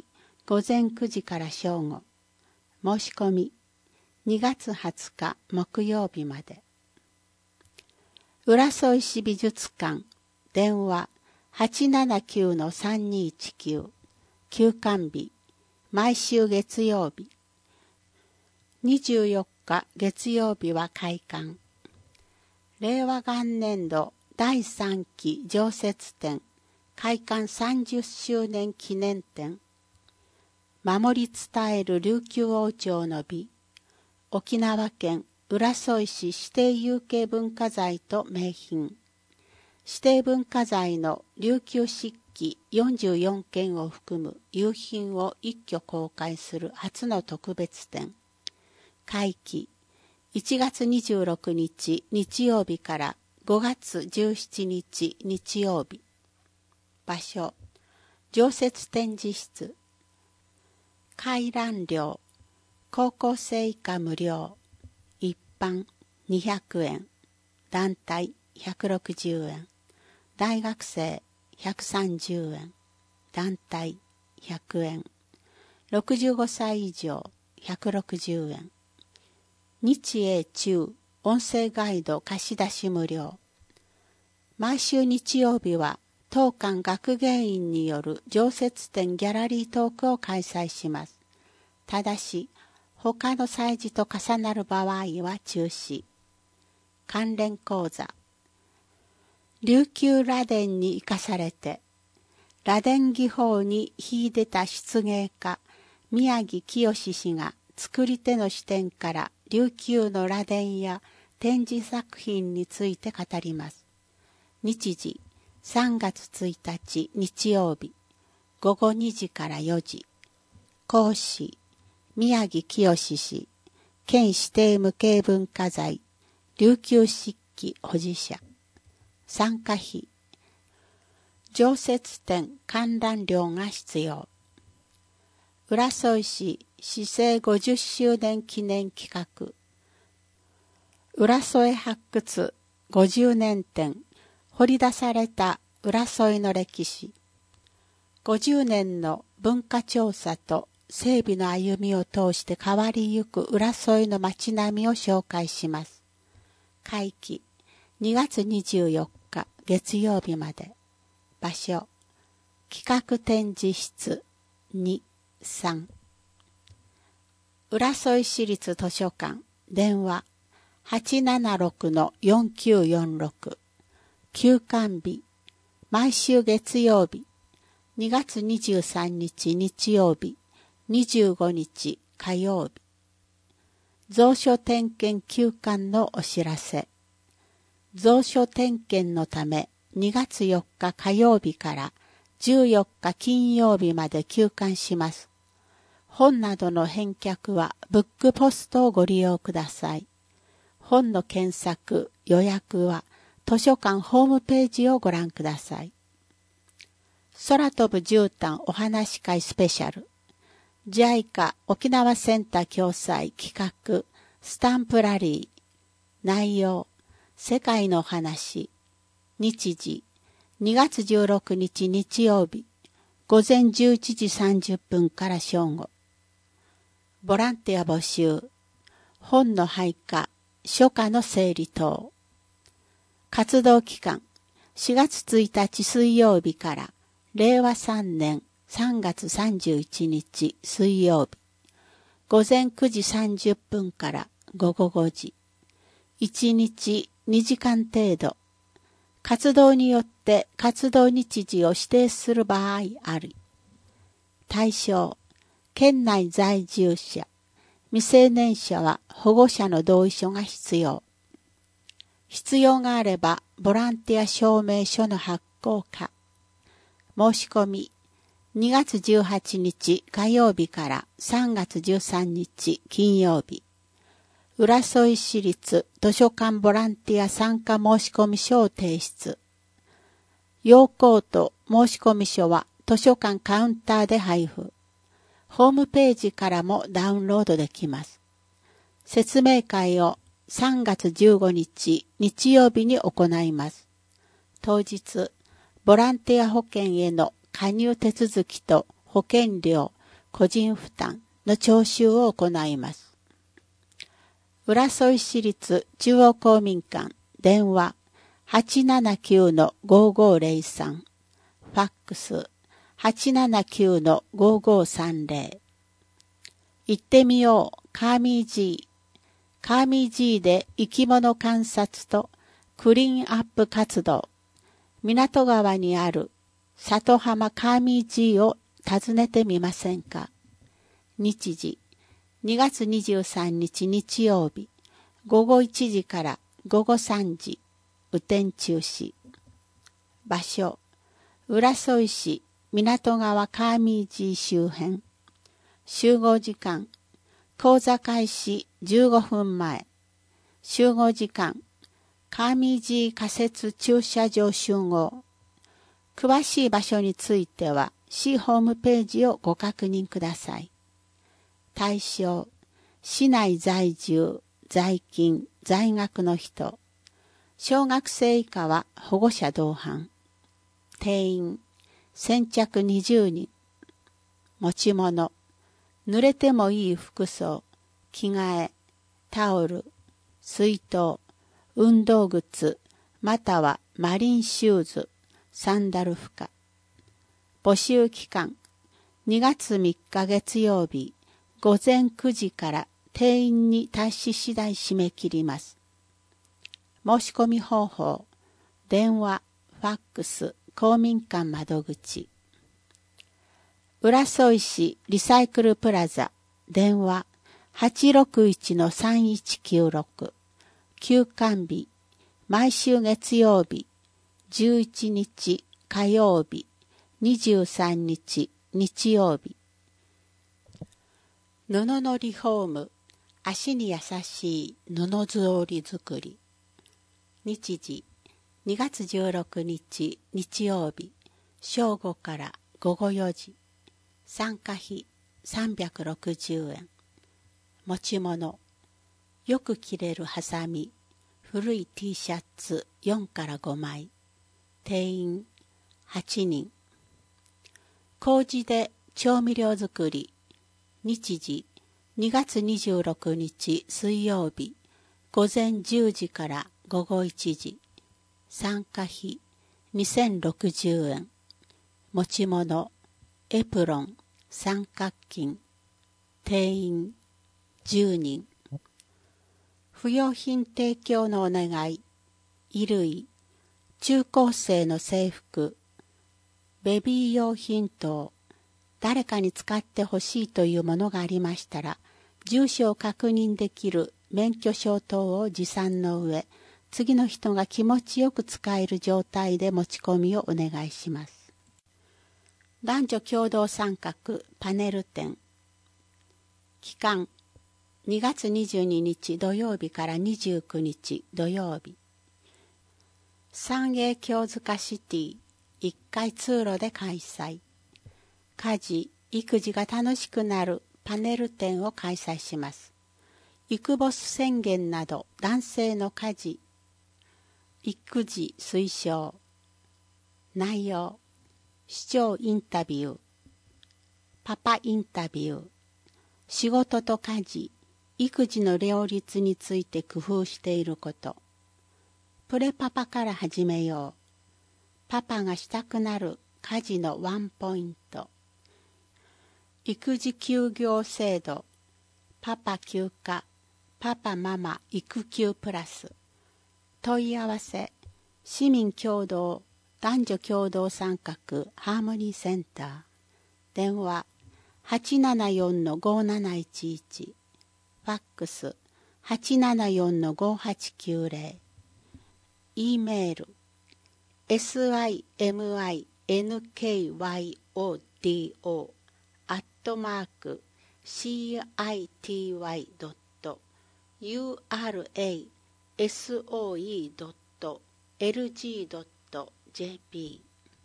午前くじから正午。申し込みにがつはつか木曜日まで。浦添市美術館電話 はちななきゅうのさんにいちきゅう 休館日毎週月曜日。にじゅうよっか月曜日は開館。令和元年度だいさんき常設展開館さんじゅっしゅうねん記念展。守り伝える琉球王朝の美。沖縄県浦添市指定有形文化財と名品。指定文化財の琉球漆器よんじゅうよんけんを含む有品を一挙公開する初の特別展。会期いちがつにじゅうろくにち日曜日からごがつじゅうしちにち日曜日。場所常設展示室。観覧料高校生以下無料。一般にひゃくえん。団体ひゃくろくじゅうえん。大学生ひゃくさんじゅうえん。団体ひゃくえん。ろくじゅうごさい以上ひゃくろくじゅうえん。日英中音声ガイド貸し出し無料。毎週日曜日は当館学芸員による常設展ギャラリートークを開催します。ただし、他の祭事と重なる場合は中止。関連講座。琉球螺鈿に生かされて、螺鈿技法に秀でた漆芸家、宮城清氏が作り手の視点から琉球の螺鈿や展示作品について語ります。日時、さんがつついたち日曜日、ごごにじからよじ。講師、宮城清氏、県指定無形文化財、琉球漆器保持者。参加費。常設展観覧料が必要。浦添市市政ごじゅっしゅうねん記念企画。浦添発掘ごじゅうねん展。掘り出された浦添の歴史。ごじゅうねんの文化調査と整備の歩みを通して変わりゆく浦添の街並みを紹介します。会期にがつにじゅうよっか月曜日まで。場所企画展示室に、さん。浦添市立図書館電話 はちななろくのよんきゅうよんろく。休館日毎週月曜日。にがつにじゅうさんにち日曜日。にじゅうごにち火曜日。蔵書点検休館のお知らせ。蔵書点検のためにがつよっか火曜日からじゅうよっか金曜日まで休館します。本などの返却はブックポストをご利用ください。本の検索、予約は図書館ホームページをご覧ください。空飛ぶ絨毯お話会スペシャル。ジャイカ 沖縄センター共催企画スタンプラリー。内容世界のお話。日時にがつじゅうろくにち日曜日午前じゅういちじさんじゅっぷんから正午。ボランティア募集。本の配下書家の整理等。活動期間しがつついたち水曜日かられいわさんねんさんがつさんじゅういちにち水曜日。午前くじさんじゅっぷんからごごごじ。いちにちにじかん程度。活動によって活動日時を指定する場合あり。対象、県内在住者。未成年者は保護者の同意書が必要。必要があればボランティア証明書の発行か。申し込みにがつじゅうはちにち火曜日からさんがつじゅうさんにち金曜日。浦添市立図書館ボランティア参加申込書を提出。要項と申込書は図書館カウンターで配布。ホームページからもダウンロードできます。説明会をさんがつじゅうごにち日曜日に行います。当日、ボランティア保険への加入手続きと保険料、 個人負担の徴収を行います。浦添市立中央公民館電話 はちななきゅうのごーごーぜろさん、ファックス はちななきゅうのごーごーさんぜろ。行ってみようカーミー G。カーミー G で生き物観察とクリーンアップ活動。港川にある里浜カーミー G を訪ねてみませんか。日時にがつにじゅうさんにち日曜日、ごごいちじからごごさんじ、雨天中止。場所、浦添市港川カーミー G 周辺。集合時間、講座開始じゅうごふんまえ。集合時間、カーミー G 仮設駐車場集合。詳しい場所については、市ホームページをご確認ください。対象、市内在住、在勤、在学の人。小学生以下は保護者同伴。定員、先着にじゅうにん。持ち物、濡れてもいい服装、着替え、タオル、水筒、運動靴、またはマリンシューズ、サンダル負荷。募集期間、にがつみっか月曜日、ごぜんくじから定員に達し次第締め切ります。申し込み方法、電話、ファックス、公民館窓口。浦添市リサイクルプラザ、電話 はちろくいちのさんいちきゅうろく。休館日、毎週月曜日、じゅういちにち火曜日、にじゅうさんにち日曜日。布のリフォーム、足に優しい布図織作り。日時、にがつじゅうろくにち日曜日、正午からごごよじ。参加費さんびゃくろくじゅうえん。持ち物、よく着れるハサミ、古い T シャツよんからごまい。定員はちにん。麹で調味料作り。日時にがつにじゅうろくにち水曜日、ごぜんじゅうじからごごいちじ。参加費にせんろくじゅうえん。持ち物、エプロン、三角巾。定員じゅうにん。不用品提供のお願い。衣類、中高生の制服、ベビー用品等、誰かに使ってほしいというものがありましたら、住所を確認できる免許証等を持参の上、次の人が気持ちよく使える状態で持ち込みをお願いします。男女共同参画パネル展。期間、にがつにじゅうににち土曜日からにじゅうくにち土曜日。三栄京塚シティいっかい通路で開催。家事、育児が楽しくなるパネル展を開催します。イクボス宣言など男性の家事、育児推奨。内容、市長インタビュー、パパインタビュー、仕事と家事、育児の両立について工夫していること。プレパパから始めよう。パパがしたくなる家事のワンポイント。育児休業制度、パパ休暇、パパママ育休プラス。問い合わせ、市民共同、男女共同参画ハーモニーセンター。電話、はちななよんのごーなないちいち。ファックス、はちななよんのごーはちきゅうぜろ。E メール、simingkyodo アットマーク city.urasoe.lg.jp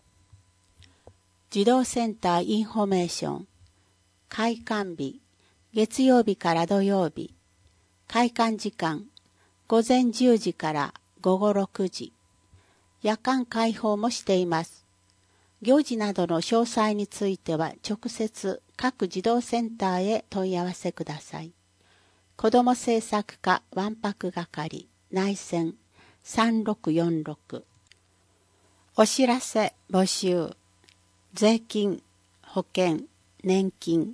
児童センターインフォメーション。開館日、月曜日から土曜日。開館時間、ごぜんじゅうじからごごろくじ。夜間開放もしています。 行事などの詳細については直接各児童センターへ問い合わせください。子ども政策課わんぱく係内線さんろくよんろく。お知らせ募集。税金、保険、年金。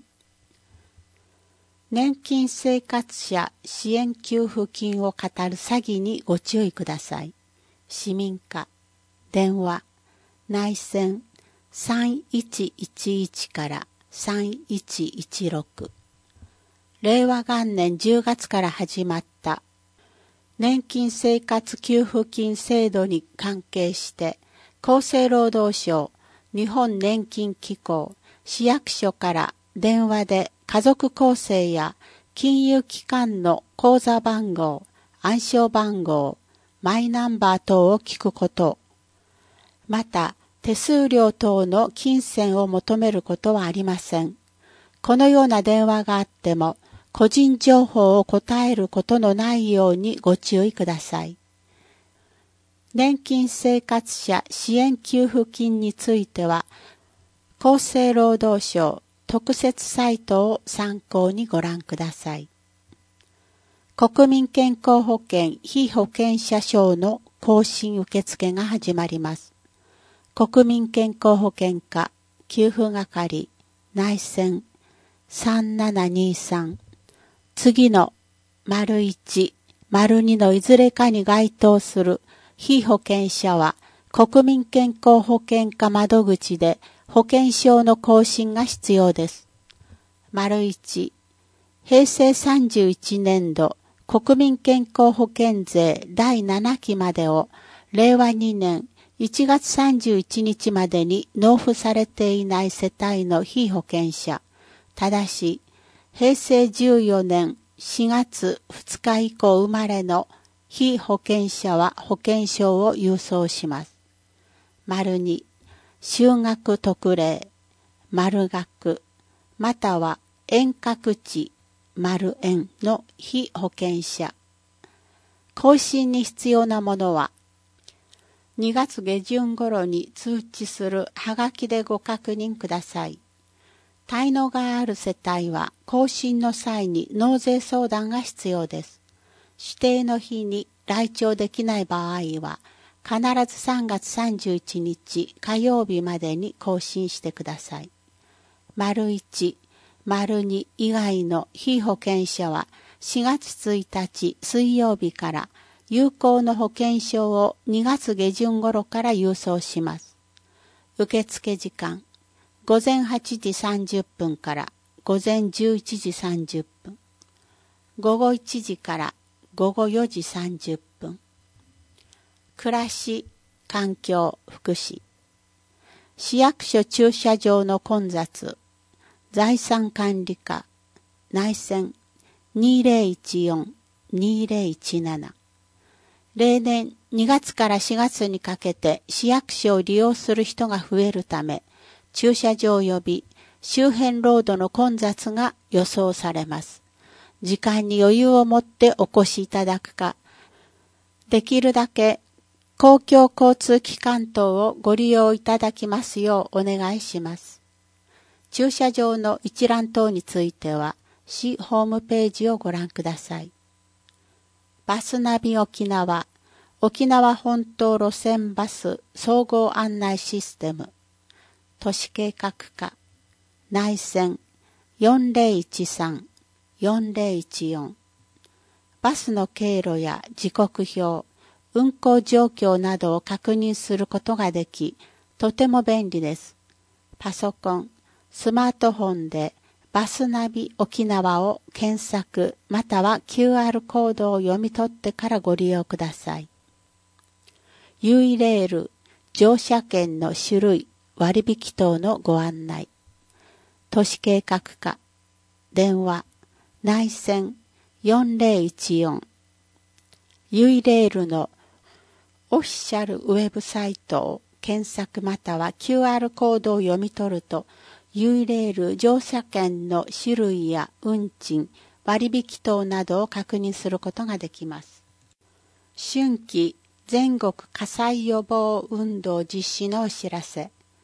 年金生活者支援給付金を語る詐欺にご注意ください。市民課、電話、内線さんいちいちいちからさんいちいちろく。令和元年じゅうがつから始まった年金生活給付金制度に関係して厚生労働省、日本年金機構、市役所から電話で家族構成や金融機関の口座番号、暗証番号、マイナンバー等を聞くこと、また手数料等の金銭を求めることはありません。このような電話があっても、個人情報を答えることのないようにご注意ください。年金生活者支援給付金については、厚生労働省特設サイトを参考にご覧ください。国民健康保険被保険者証の更新受付が始まります。国民健康保険課給付係内線さんななにさん。次の丸いち、丸にのいずれかに該当する被保険者は国民健康保険課窓口で保険証の更新が必要です。丸いち、平成さんじゅういちねんど国民健康保険税だいななきまでを令和にねんいちがつさんじゅういちにちまでに納付されていない世帯の被保険者、ただし、平成じゅうよねんしがつふつか以降生まれの被保険者は保険証を郵送します。丸に、就学特例、丸学、または遠隔地、丸円の被保険者。更新に必要なものは、にがつげじゅん頃に通知するはがきでご確認ください。滞納がある世帯は更新の際に納税相談が必要です。指定の日に来庁できない場合は必ずさんがつさんじゅういちにち火曜日までに更新してください。丸いち、丸に以外の被保険者はしがつついたち水曜日から有効の保険証をにがつげじゅん頃から郵送します。受付時間、ごぜんはちじさんじゅっぷんからごぜんじゅういちじさんじゅっぷん、ごごいちじからごごよじさんじゅっぷん。暮らし、環境、福祉。市役所駐車場の混雑、財産管理課、内線にせんじゅうよん にせんじゅうなな。例年にがつからしがつにかけて市役所を利用する人が増えるため、駐車場及び周辺ロードの混雑が予想されます。時間に余裕を持ってお越しいただくか、できるだけ公共交通機関等をご利用いただきますようお願いします。駐車場の一覧等については、市ホームページをご覧ください。バスナビ沖縄、沖縄本島路線バス総合案内システム、都市計画課、内線よんぜろいちさん よんぜろいちよん。バスの経路や時刻表、運行状況などを確認することができ、とても便利です。パソコン、スマートフォンでバスナビ沖縄を検索または キューアール コードを読み取ってからご利用ください。ユイレール、乗車券の種類、割引等のご案内。都市計画課、電話、内線よんぜろいちよん。ユイレールのオフィシャルウェブサイトを検索または キューアール コードを読み取ると、ユイレール乗車券の種類や運賃、割引等などを確認することができます。春季全国火災予防運動実施のお知らせ。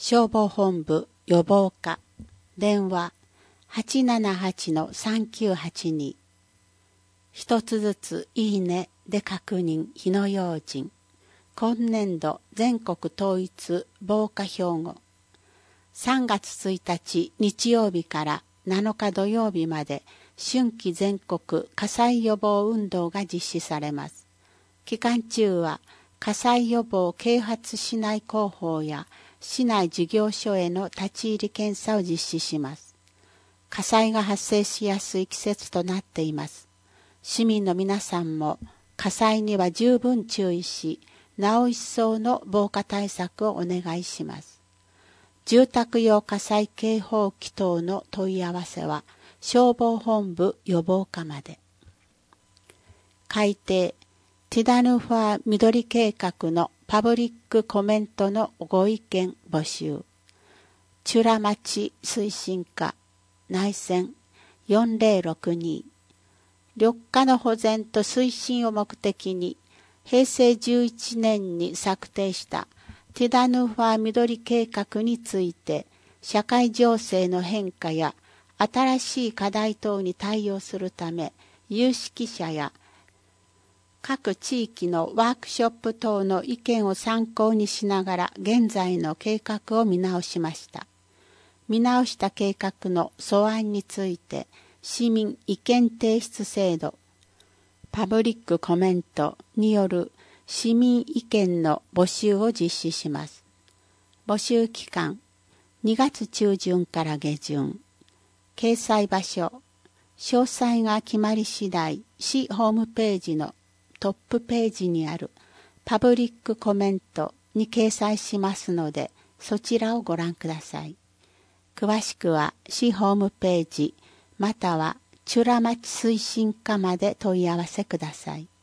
消防本部予防課電話 はちななはちのさんきゅうはちに。一つずついいねで確認火の用心。今年度全国統一防火標語。さんがつついたち日曜日からなのか土曜日まで春季全国火災予防運動が実施されます。期間中は火災予防啓発市内広報や市内事業所への立ち入り検査を実施します。火災が発生しやすい季節となっています。市民の皆さんも火災には十分注意し、なお一層の防火対策をお願いします。住宅用火災警報器等の問い合わせは消防本部予防課まで。改定ティダヌファー緑計画のパブリックコメントのご意見募集。チュラ町推進課内線よんぜろろくに。緑化の保全と推進を目的にへいせいじゅういちねんに策定したティダヌファー緑計画について社会情勢の変化や新しい課題等に対応するため有識者や各地域のワークショップ等の意見を参考にしながら現在の計画を見直しました。見直した計画の素案について市民意見提出制度、パブリックコメントによる市民意見の募集を実施します。募集期間にがつちゅうじゅんから下旬。掲載場所、詳細が決まり次第、市ホームページのトップページにあるパブリックコメントに掲載しますので、そちらをご覧ください。詳しくは市ホームページまたはチュラ町推進課まで問い合わせください。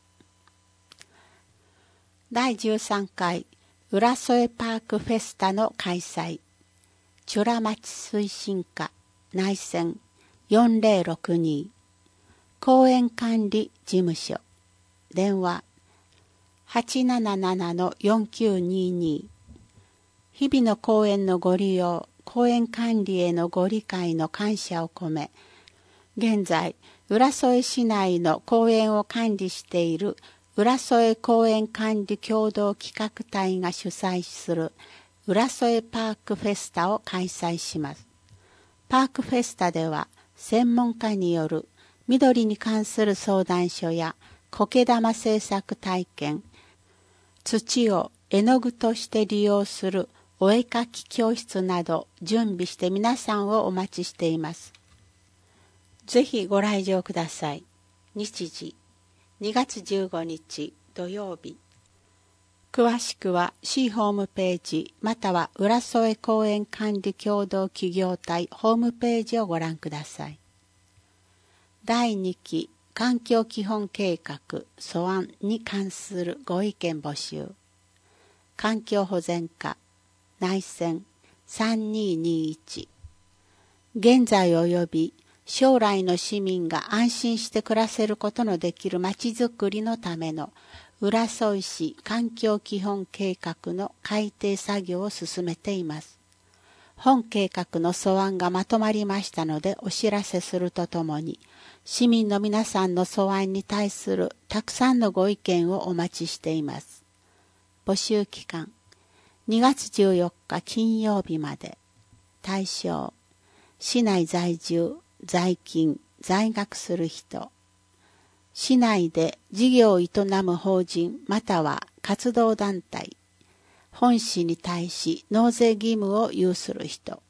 だいじゅうさんかい浦添パークフェスタの開催。チュラ町推進課内線よんぜろろくに。公園管理事務所電話 はちななななのよんきゅうにに。日々の公園のご利用、公園管理へのご理解の感謝を込め、現在、浦添市内の公園を管理している浦添公園管理協同企画隊が主催する浦添パークフェスタを開催します。パークフェスタでは、専門家による緑に関する相談所や苔玉製作体験、土を絵の具として利用するお絵かき教室など準備して皆さんをお待ちしています。ぜひご来場ください。日時にがつじゅうごにち土曜日。詳しくは市ホームページまたは浦添公園管理協同企業体ホームページをご覧ください。だいにき環境基本計画素案に関するご意見募集。環境保全課内線さんにーにーいち。現在及び将来の市民が安心して暮らせることのできるまちづくりのための浦添市環境基本計画の改定作業を進めています。本計画の素案がまとまりましたのでお知らせするとともに、市民の皆さんの素案に対するたくさんのご意見をお待ちしています。募集期間にがつじゅうよっか金曜日まで。対象市内在住、在勤、在学する人。市内で事業を営む法人または活動団体。本市に対し納税義務を有する人。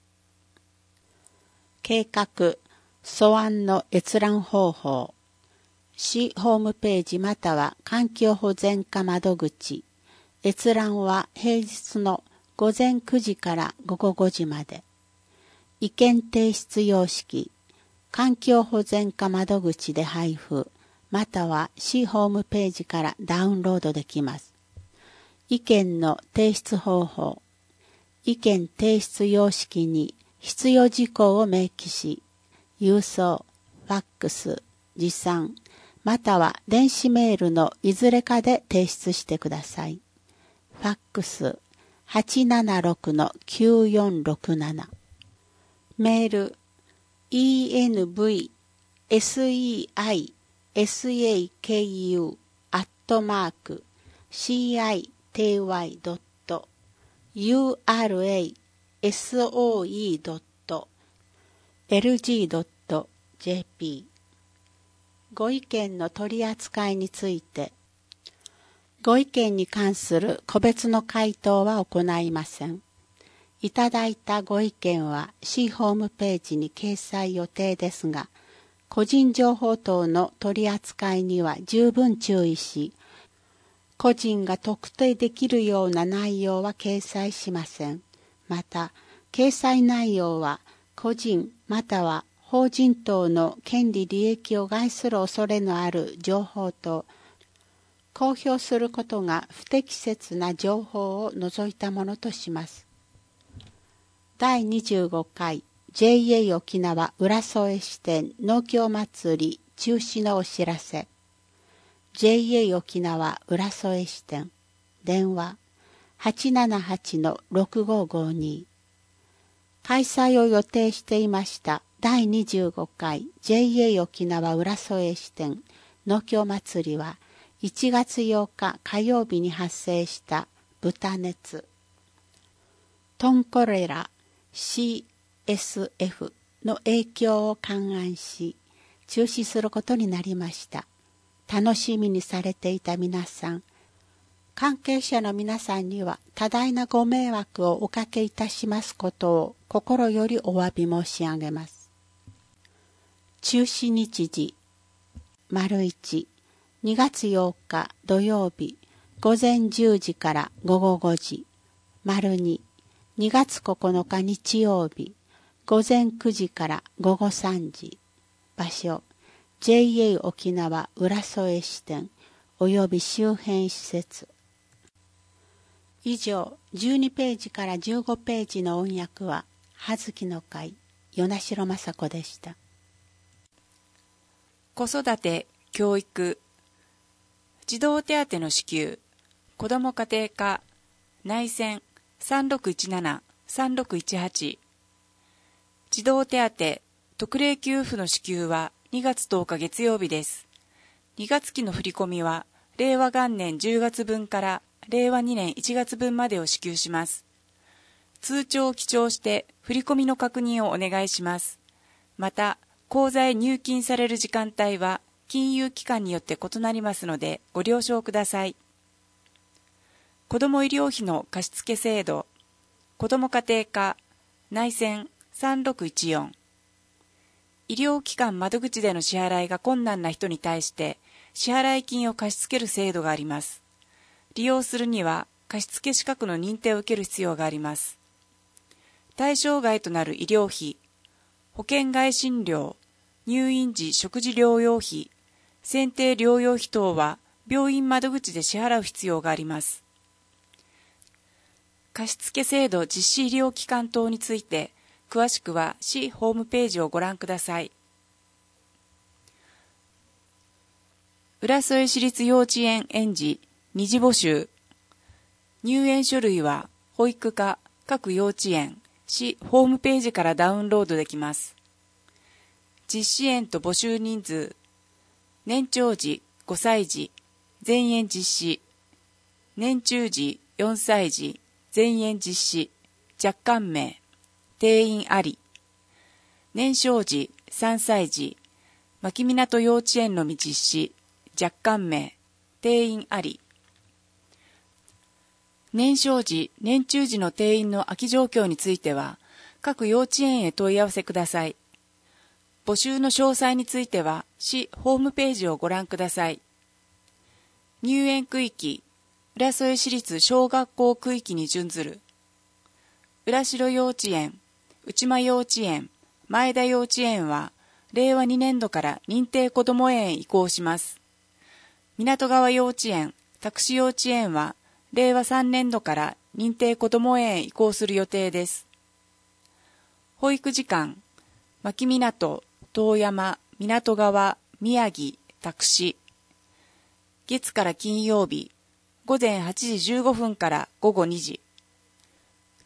計画、素案の閲覧方法。市ホームページまたは環境保全課窓口。閲覧は平日のごぜんくじからごごごじまで。意見提出様式。環境保全課窓口で配布、または市ホームページからダウンロードできます。意見の提出方法。意見提出様式に必要事項を明記し、郵送、ファックス、持参、または電子メールのいずれかで提出してください。ファックス、 はちななろくのきゅうよんろくなな。メール イーエヌブイエスイーアイエスエーケーユー アットマーク シーアイティーワイ ドット ユーアールエーエスオーイー ドット エルジー ドット ジェーピー。ご意見の取り扱いについて、ご意見に関する個別の回答は行いません。いただいたご意見は市ホームページに掲載予定ですが、個人情報等の取り扱いには十分注意し、個人が特定できるような内容は掲載しません。また、掲載内容は個人または法人等の権利利益を害する恐れのある情報と、公表することが不適切な情報を除いたものとします。だいにじゅうごかい ジェイエー 沖縄浦添支店農協祭り中止のお知らせ。ジェイエー 沖縄浦添支店電話 はちななはちのろくごごに。開催を予定していましただいにじゅうごかい ジェイエー 沖縄浦添支店農協祭りはいちがつようか火曜日に発生した豚熱、トンコレラ シーエスエフ の影響を勘案し、中止することになりました。楽しみにされていた皆さん、関係者の皆さんには多大なご迷惑をおかけいたしますことを心よりお詫び申し上げます。中止日時、丸一、にがつようか土曜日、午前じゅうじから午後ごじ、丸に、にがつここのか日曜日、午前くじから午後さんじ、場所、ジェイエー 沖縄浦添支店及び周辺施設。以上、じゅうにページからじゅうごページの音訳は、葉月の会、与那城雅子でした。 子育て、教育、児童手当の支給、子ども家庭科、内線さんろくいちなな、さんろくいちはち。児童手当、特例給付の支給はにがつとおか月曜日です。にがつ期の振り込みは、令和元年じゅうがつぶんから令和にねんいちがつぶんまでを支給します。通帳を記帳して振り込みの確認をお願いします。また、口座へ入金される時間帯は金融機関によって異なりますのでご了承ください。子ども医療費の貸付制度、子ども家庭科、内線さんろくいちよん。医療機関窓口での支払いが困難な人に対して支払金を貸し付ける制度があります。利用するには貸付資格の認定を受ける必要があります。対象外となる医療費、保険外診療、入院時食事療養費、選定療養費等は病院窓口で支払う必要があります。貸付制度実施医療機関等について、詳しくは市ホームページをご覧ください。浦添市立幼稚園園児二次募集。入園書類は保育課各幼稚園市ホームページからダウンロードできます。実施園と募集人数、年長児ごさい児全園実施、年中児よんさい児全園実施、若干名、定員あり、年少児さんさい児牧港幼稚園のみ実施、若干名、定員あり、年少児年中児の定員の空き状況については各幼稚園へ問い合わせください。募集の詳細については市ホームページをご覧ください。入園区域、浦添市立小学校区域に準ずる浦城幼稚園、内間幼稚園、前田幼稚園は令和にねんどから認定こども園へ移行します。港川幼稚園、拓司幼稚園は令和さんねんどから認定こども園へ移行する予定です。保育時間、牧港、遠山、港川、宮城、拓司。月から金曜日、ごぜんはちじじゅうごふんからごごにじ。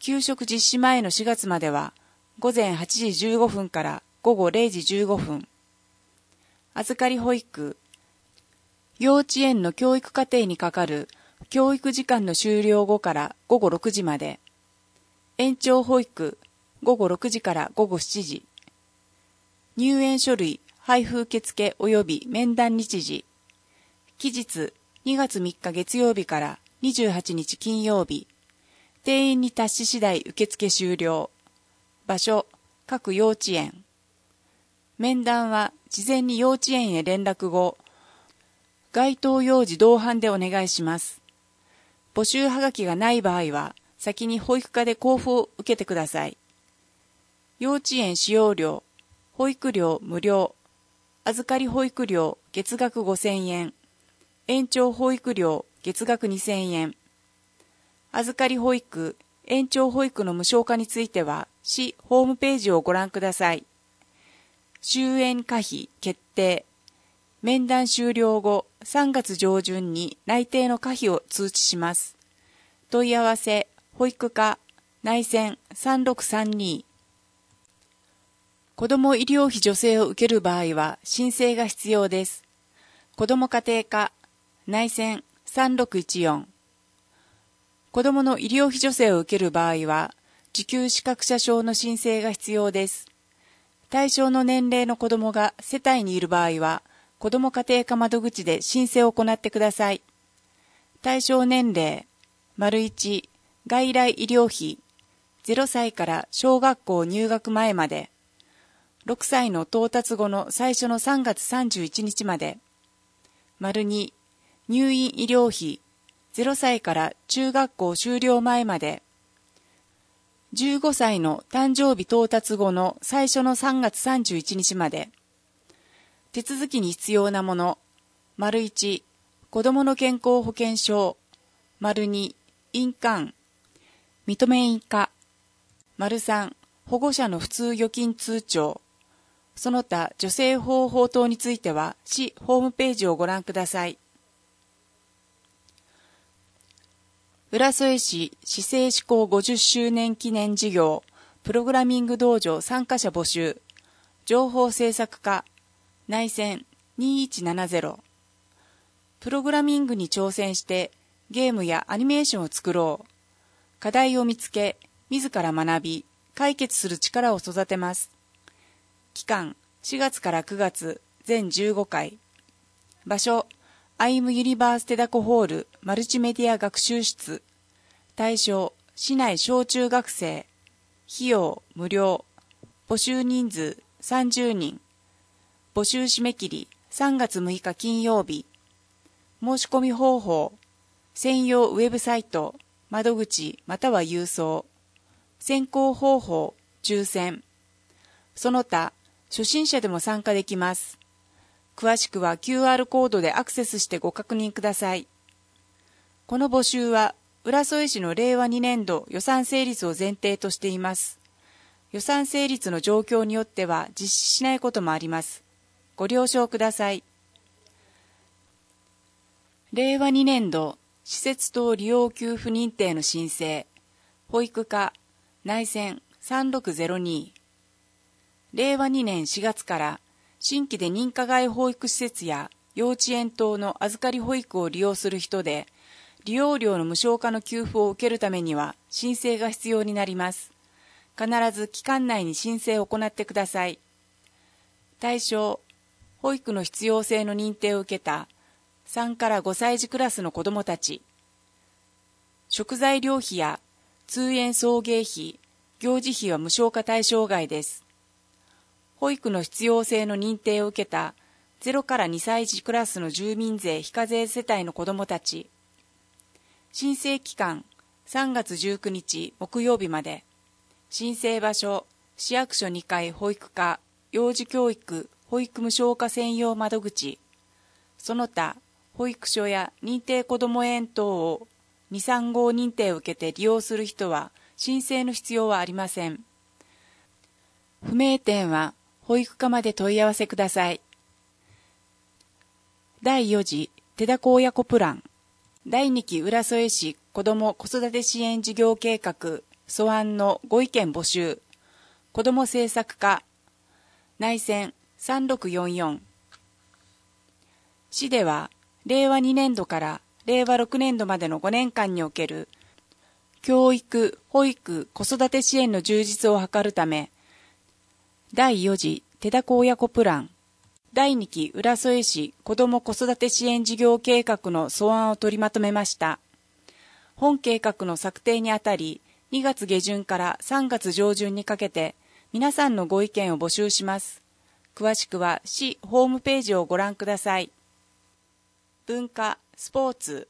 給食実施前のしがつまではごぜんはちじじゅうごふんからごごれいじじゅうごふん。預かり保育。幼稚園の教育課程にかかる教育時間の終了後からごごろくじまで。延長保育、ごごろくじからごごしちじ。入園書類、配布受付及び面談日時。期日、にがつみっか月曜日からにじゅうはちにち金曜日。定員に達し次第受付終了。場所、各幼稚園。面談は事前に幼稚園へ連絡後、該当幼児同伴でお願いします。募集はがきがない場合は、先に保育課で交付を受けてください。幼稚園使用料、保育料無料、預かり保育料月額ごせんえん、延長保育料月額にせんえん。預かり保育、延長保育の無償化については、市ホームページをご覧ください。終園可否決定。面談終了後、さんがつ上旬に内定の可否を通知します。問い合わせ、保育課、内線さんろくさんに。子ども医療費助成を受ける場合は申請が必要です。子ども家庭課、内線さんろくいちよん。子どもの医療費助成を受ける場合は、受給資格者証の申請が必要です。対象の年齢の子どもが世帯にいる場合は、子ども家庭課窓口で申請を行ってください。対象年齢、丸いち、外来医療費、ゼロさいから小学校入学前まで、ろくさいの到達後の最初のさんがつさんじゅういちにちまで、丸に、入院医療費、ゼロさいから中学校修了前まで、じゅうごさいの誕生日到達後の最初のさんがつさんじゅういちにちまで、手続きに必要なもの、丸いち、子どもの健康保険証、丸に、印鑑、認め印課、丸さん、保護者の普通預金通帳、その他助成方法等については、市ホームページをご覧ください。浦添市市政施行ごじゅっしゅうねん記念事業プログラミング道場参加者募集情報制作課内線にいちななゼロ。プログラミングに挑戦してゲームやアニメーションを作ろう。課題を見つけ自ら学び解決する力を育てます。期間しがつからくがつ全じゅうごかい。場所アイムユニバーステダコホールマルチメディア学習室。対象市内小中学生。費用無料。募集人数さんじゅうにん。募集締め切りさんがつむいか金曜日。申し込み方法専用ウェブサイト窓口または郵送。選考方法抽選。その他初心者でも参加できます。詳しくは キューアール コードでアクセスしてご確認ください。この募集は浦添市のれいわにねんど予算成立を前提としています。予算成立の状況によっては実施しないこともあります。ご了承ください。れいわにねんど施設等利用給付認定の申請保育課内線さんろくゼロに。れいわにねんしがつから新規で認可外保育施設や幼稚園等の預かり保育を利用する人で、利用料の無償化の給付を受けるためには申請が必要になります。必ず期間内に申請を行ってください。対象、保育の必要性の認定を受けたさんからごさい児クラスの子どもたち。食材料費や通園送迎費、行事費は無償化対象外です。保育の必要性の認定を受けたゼロからにさい児クラスの住民税非課税世帯の子どもたち。申請期間さんがつじゅうくにち木曜日まで。申請場所市役所にかい保育課幼児教育保育無償化専用窓口。その他保育所や認定こども園等をにさんごう認定を受けて利用する人は申請の必要はありません。不明点は保育課まで問い合わせください。だいよ次手田親子プランだいにき浦添市子ども子育て支援事業計画素案のご意見募集。子ども政策課内線さんろくよんよん。市ではれいわにねんどかられいわろくねんどまでのごねんかんにおける教育・保育・子育て支援の充実を図るため、だいよ次手高親子プラン、だいにき浦添市子ども子育て支援事業計画の素案を取りまとめました。本計画の策定にあたり、にがつげじゅんからさんがつじょうじゅんにかけて皆さんのご意見を募集します。詳しくは市ホームページをご覧ください。文化・スポーツ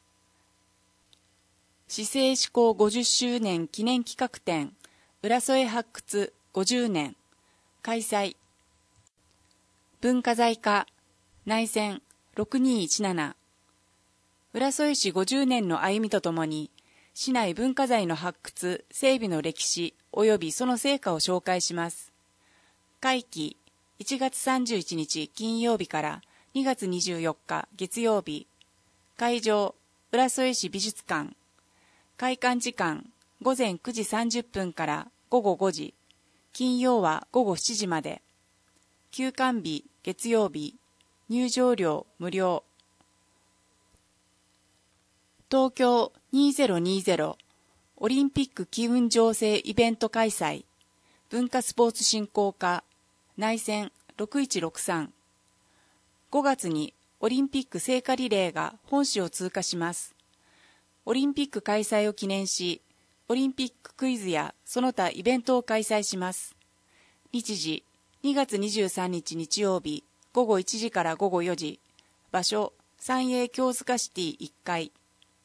市政施行ごじゅっしゅうねん記念企画展浦添発掘ごじゅうねん開催。文化財課内線ろくにいちなな。浦添市ごじゅうねんの歩みとともに市内文化財の発掘整備の歴史及びその成果を紹介します。会期いちがつさんじゅういちにち金曜日からにがつにじゅうよっか月曜日。会場浦添市美術館。開館時間ごぜんくじさんじゅっぷんからごごごじ。金曜はごごしちじまで。休館日月曜日。入場料無料。東京にせんにじゅうオリンピック機運醸成イベント開催。文化スポーツ振興課内線ろくいちろくさん。ごがつにオリンピック聖火リレーが本市を通過します。オリンピック開催を記念し、オリンピッククイズやその他イベントを開催します。日時にがつにじゅうさんにち日曜日ごごいちじからごごよじ。場所三栄京塚シティいっかい。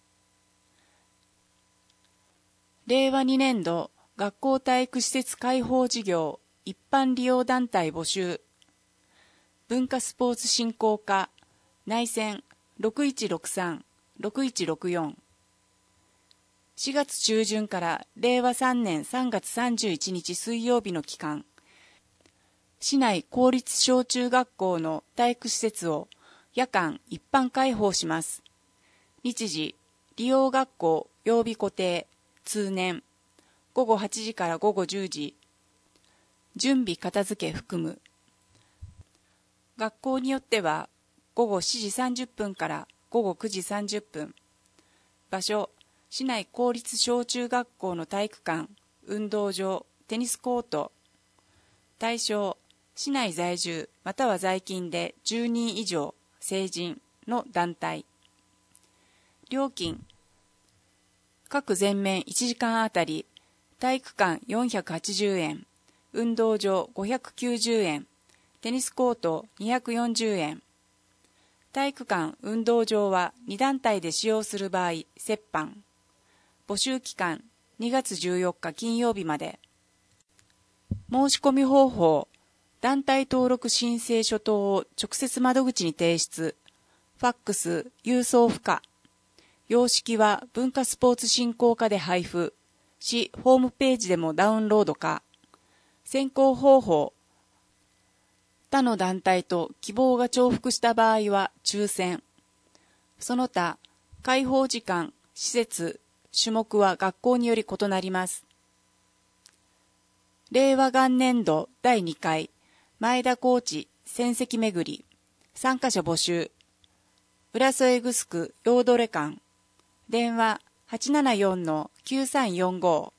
れいわにねんど学校体育施設開放事業一般利用団体募集。文化スポーツ振興課内線ろくいちろくさん、ろくいちろくよん。しがつちゅうじゅんかられいわさんねんさんがつさんじゅういちにち水曜日の期間、市内公立小中学校の体育施設を夜間一般開放します。日時、利用学校曜日固定、通年、ごごはちじからごごじゅうじ、準備片付け含む。学校によってはごごしちじさんじゅっぷんからごごくじさんじゅっぷん。場所、市内公立小中学校の体育館、運動場、テニスコート。対象、市内在住または在勤でじゅうにん以上、成人の団体。料金、各前面いちじかんあたり、体育館よんひゃくはちじゅうえん、運動場ごひゃくきゅうじゅうえん、テニスコートにひゃくよんじゅうえん。体育館、運動場はに団体で使用する場合、折半。募集期間にがつじゅうよっか金曜日まで。申し込み方法、団体登録申請書等を直接窓口に提出。ファックス、郵送不可。様式は文化スポーツ振興課で配布。市ホームページでもダウンロード可。選考方法、他の団体と希望が重複した場合は抽選。その他、開放時間、施設、種目は学校により異なります。れいわ元年度だいにかい前田コーチ戦績めぐり参加者募集。浦添グスクヨードレ館電話 はちななよんのきゅうさんよんご。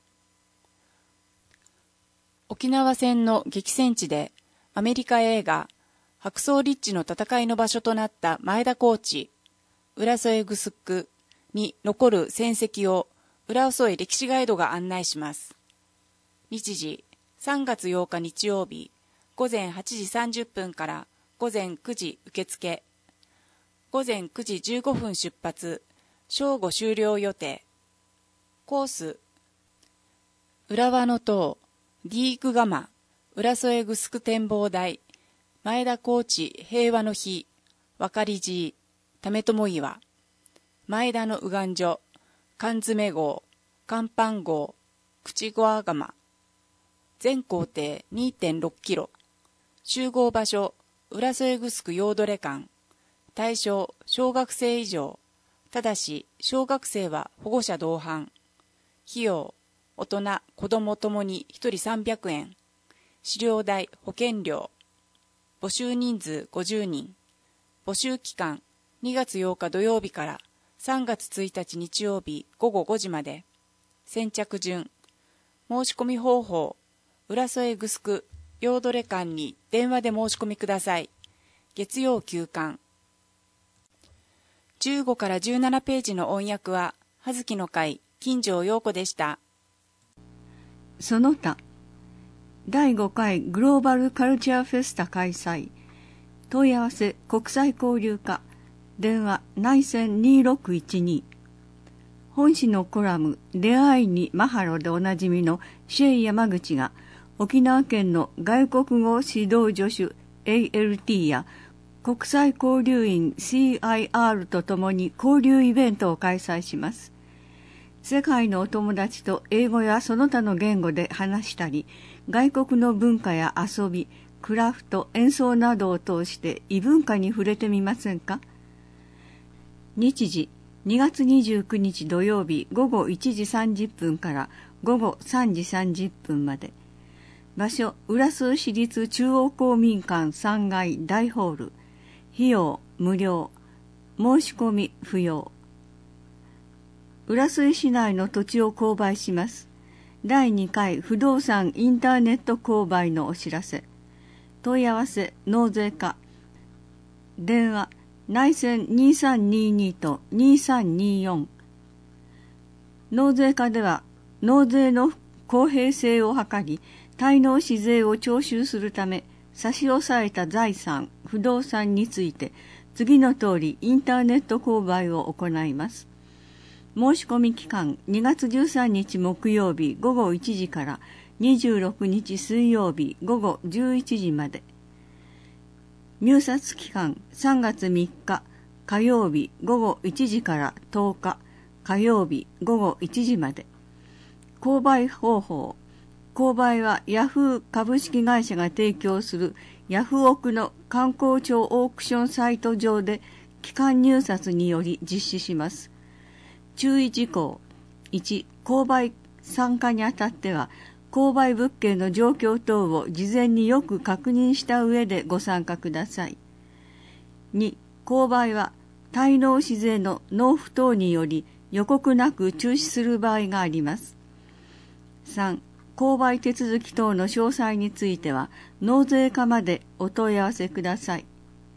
沖縄戦の激戦地でアメリカ映画白草リッジの戦いの場所となった前田コーチ浦添グスクに残る戦績を浦添歴史ガイドが案内します。日時さんがつようか日曜日ごぜんはちじさんじゅっぷんからごぜんくじ受付。ごぜんくじじゅうごふん出発、正午終了予定。コース、浦和の塔、ディーグガマ、浦添グスク展望台、前田コーチ平和の日、分り寺、為朝岩、前田の右岸所、缶詰号、甲板号、口小あがま、全行程 にてんろっキロ、集合場所、浦添グスクヨードレ館、対象、小学生以上、ただし、小学生は保護者同伴、費用、 大人、子供ともにひとりさんびゃくえん。飼料代、保険料。募集人数ごじゅうにん。募集期間にがつようか土曜日からさんがつついたち日曜日ごごごじまで。先着順。申し込み方法。浦添グスクヨードレ館に電話で申し込みください。月曜休館。じゅうごからじゅうななページの音訳は葉月の会金城陽子でした。 その他、だいごかいグローバルカルチャーフェスタ開催。問い合わせ国際交流課。電話内線にろくいちに。本誌のコラム出会いにマハロでおなじみのシェイ山口が沖縄県の外国語指導助手 エーエルティー や国際交流員 シーアイアール とともに交流イベントを開催します。世界のお友達と英語やその他の言語で話したり、外国の文化や遊び、クラフト、演奏などを通して異文化に触れてみませんか？日時にがつにじゅうくにち土曜日ごごいちじさんじゅっぷんからごごさんじさんじゅっぷんまで。場所、浦添市立中央公民館さんがい大ホール。費用無料。申し込み不要。浦添市内の土地を購買します。だいにかい不動産インターネット購買のお知らせ。問い合わせ納税課。電話内線にさんににとにさんによん。納税課では納税の公平性を図り、滞納市税を徴収するため差し押さえた財産、不動産について次の通りインターネット購買を行います。申し込み期間にがつじゅうさんにち木曜日ごごいちじからにじゅうろくにち水曜日ごごじゅういちじまで。入札期間さんがつみっか火曜日ごごいちじからとおか火曜日ごごいちじまで。購買方法。購買はヤフー株式会社が提供するヤフオクの観光庁オークションサイト上で期間入札により実施します。注意事項。いち、購買参加にあたっては購買物件の状況等を事前によく確認した上でご参加ください。に、購買は滞納市税の納付等により予告なく中止する場合があります。さん、購買手続き等の詳細については納税課までお問い合わせください。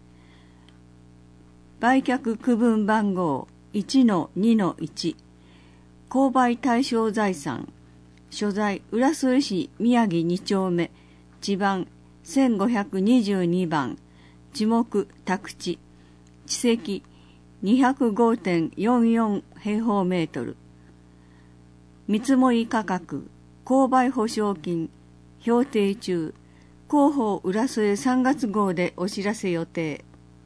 売却区分番号 いちのにのいち。購買対象財産。所在浦添市宮城にちょうめ。地番せんごひゃくにじゅうにばん。地目宅地。地積 にひゃくごてんよんよん 平方メートル。見積もり価格。購買保証金。評定中。広報浦添さんがつ号でお知らせ予定。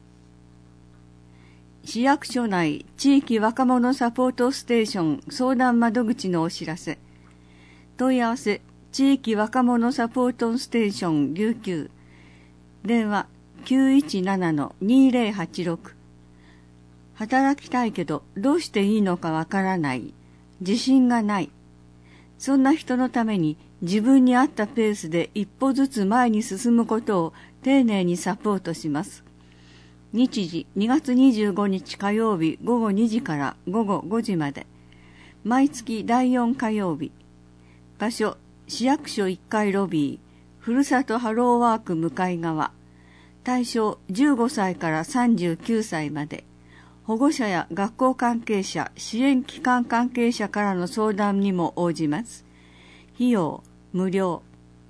市役所内地域若者サポートステーション相談窓口のお知らせ。問い合わせ地域若者サポートステーション琉球。電話 きゅういちななのにぜろはちろく。働きたいけどどうしていいのかわからない。自信がない。そんな人のために自分に合ったペースで一歩ずつ前に進むことを丁寧にサポートします。日時にがつにじゅうごにち火曜日ごごにじからごごごじまで。毎月だいよん火曜日。場所市役所いっかいロビー。ふるさとハローワーク向かい側。対象じゅうごさいからさんじゅうきゅうさいまで。保護者や学校関係者、支援機関関係者からの相談にも応じます。費用無料。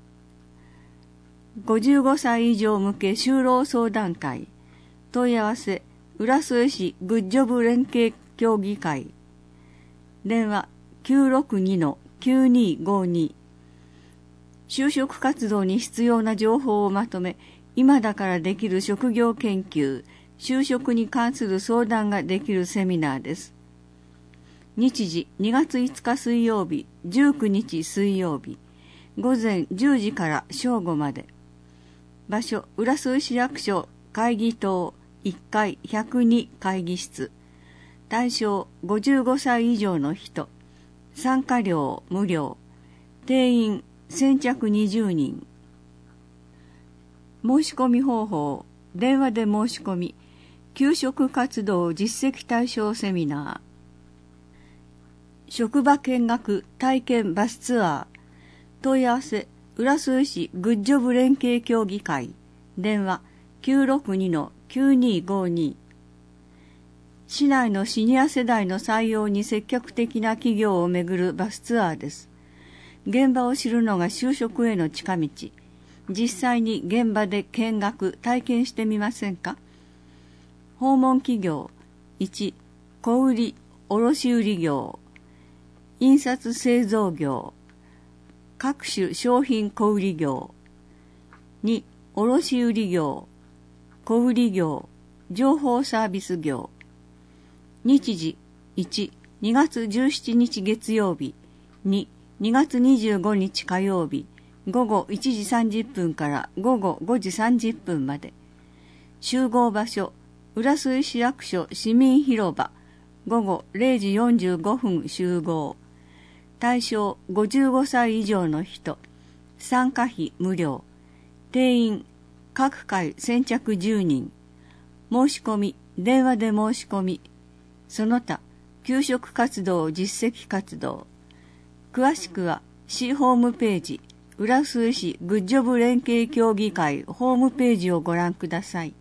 ごじゅうごさい以上向け就労相談会。問い合わせ浦添市グッジョブ連携協議会。電話 きゅうろくにのきゅうにごに。就職活動に必要な情報をまとめ、今だからできる職業研究、就職に関する相談ができるセミナーです。日時にがついつか水曜日、じゅうくにち水曜日、午前じゅうじから正午まで。場所浦添市役所会議棟いっかいひゃくに会議室。対象ごじゅうごさい以上の人。参加料無料。 定員先着にじゅうにん。申し込み方法、電話で申し込み、給食活動実績対象セミナー。職場見学体験バスツアー。問い合わせ、浦添市グッジョブ連携協議会。電話 きゅうろくにのきゅうにごに。市内のシニア世代の採用に積極的な企業をめぐるバスツアーです。現場を知るのが就職への近道。実際に現場で見学、体験してみませんか？訪問企業いち、小売卸売業、印刷製造業、各種商品小売業。に、卸売業、小売業、情報サービス業。日時いち、にがつじゅうしちにち月曜日。に、にがつにじゅうごにち火曜日。ごごいちじさんじゅっぷんからごごごじさんじゅっぷんまで。集合場所、浦添市役所市民広場。ごごれいじよんじゅうごふん集合。対象ごじゅうごさい以上の人。参加費無料。定員各回先着じゅうにん。申し込み、電話で申し込み。その他、給食活動実績活動。詳しくは市ホームページ、浦添市グッジョブ連携協議会ホームページをご覧ください。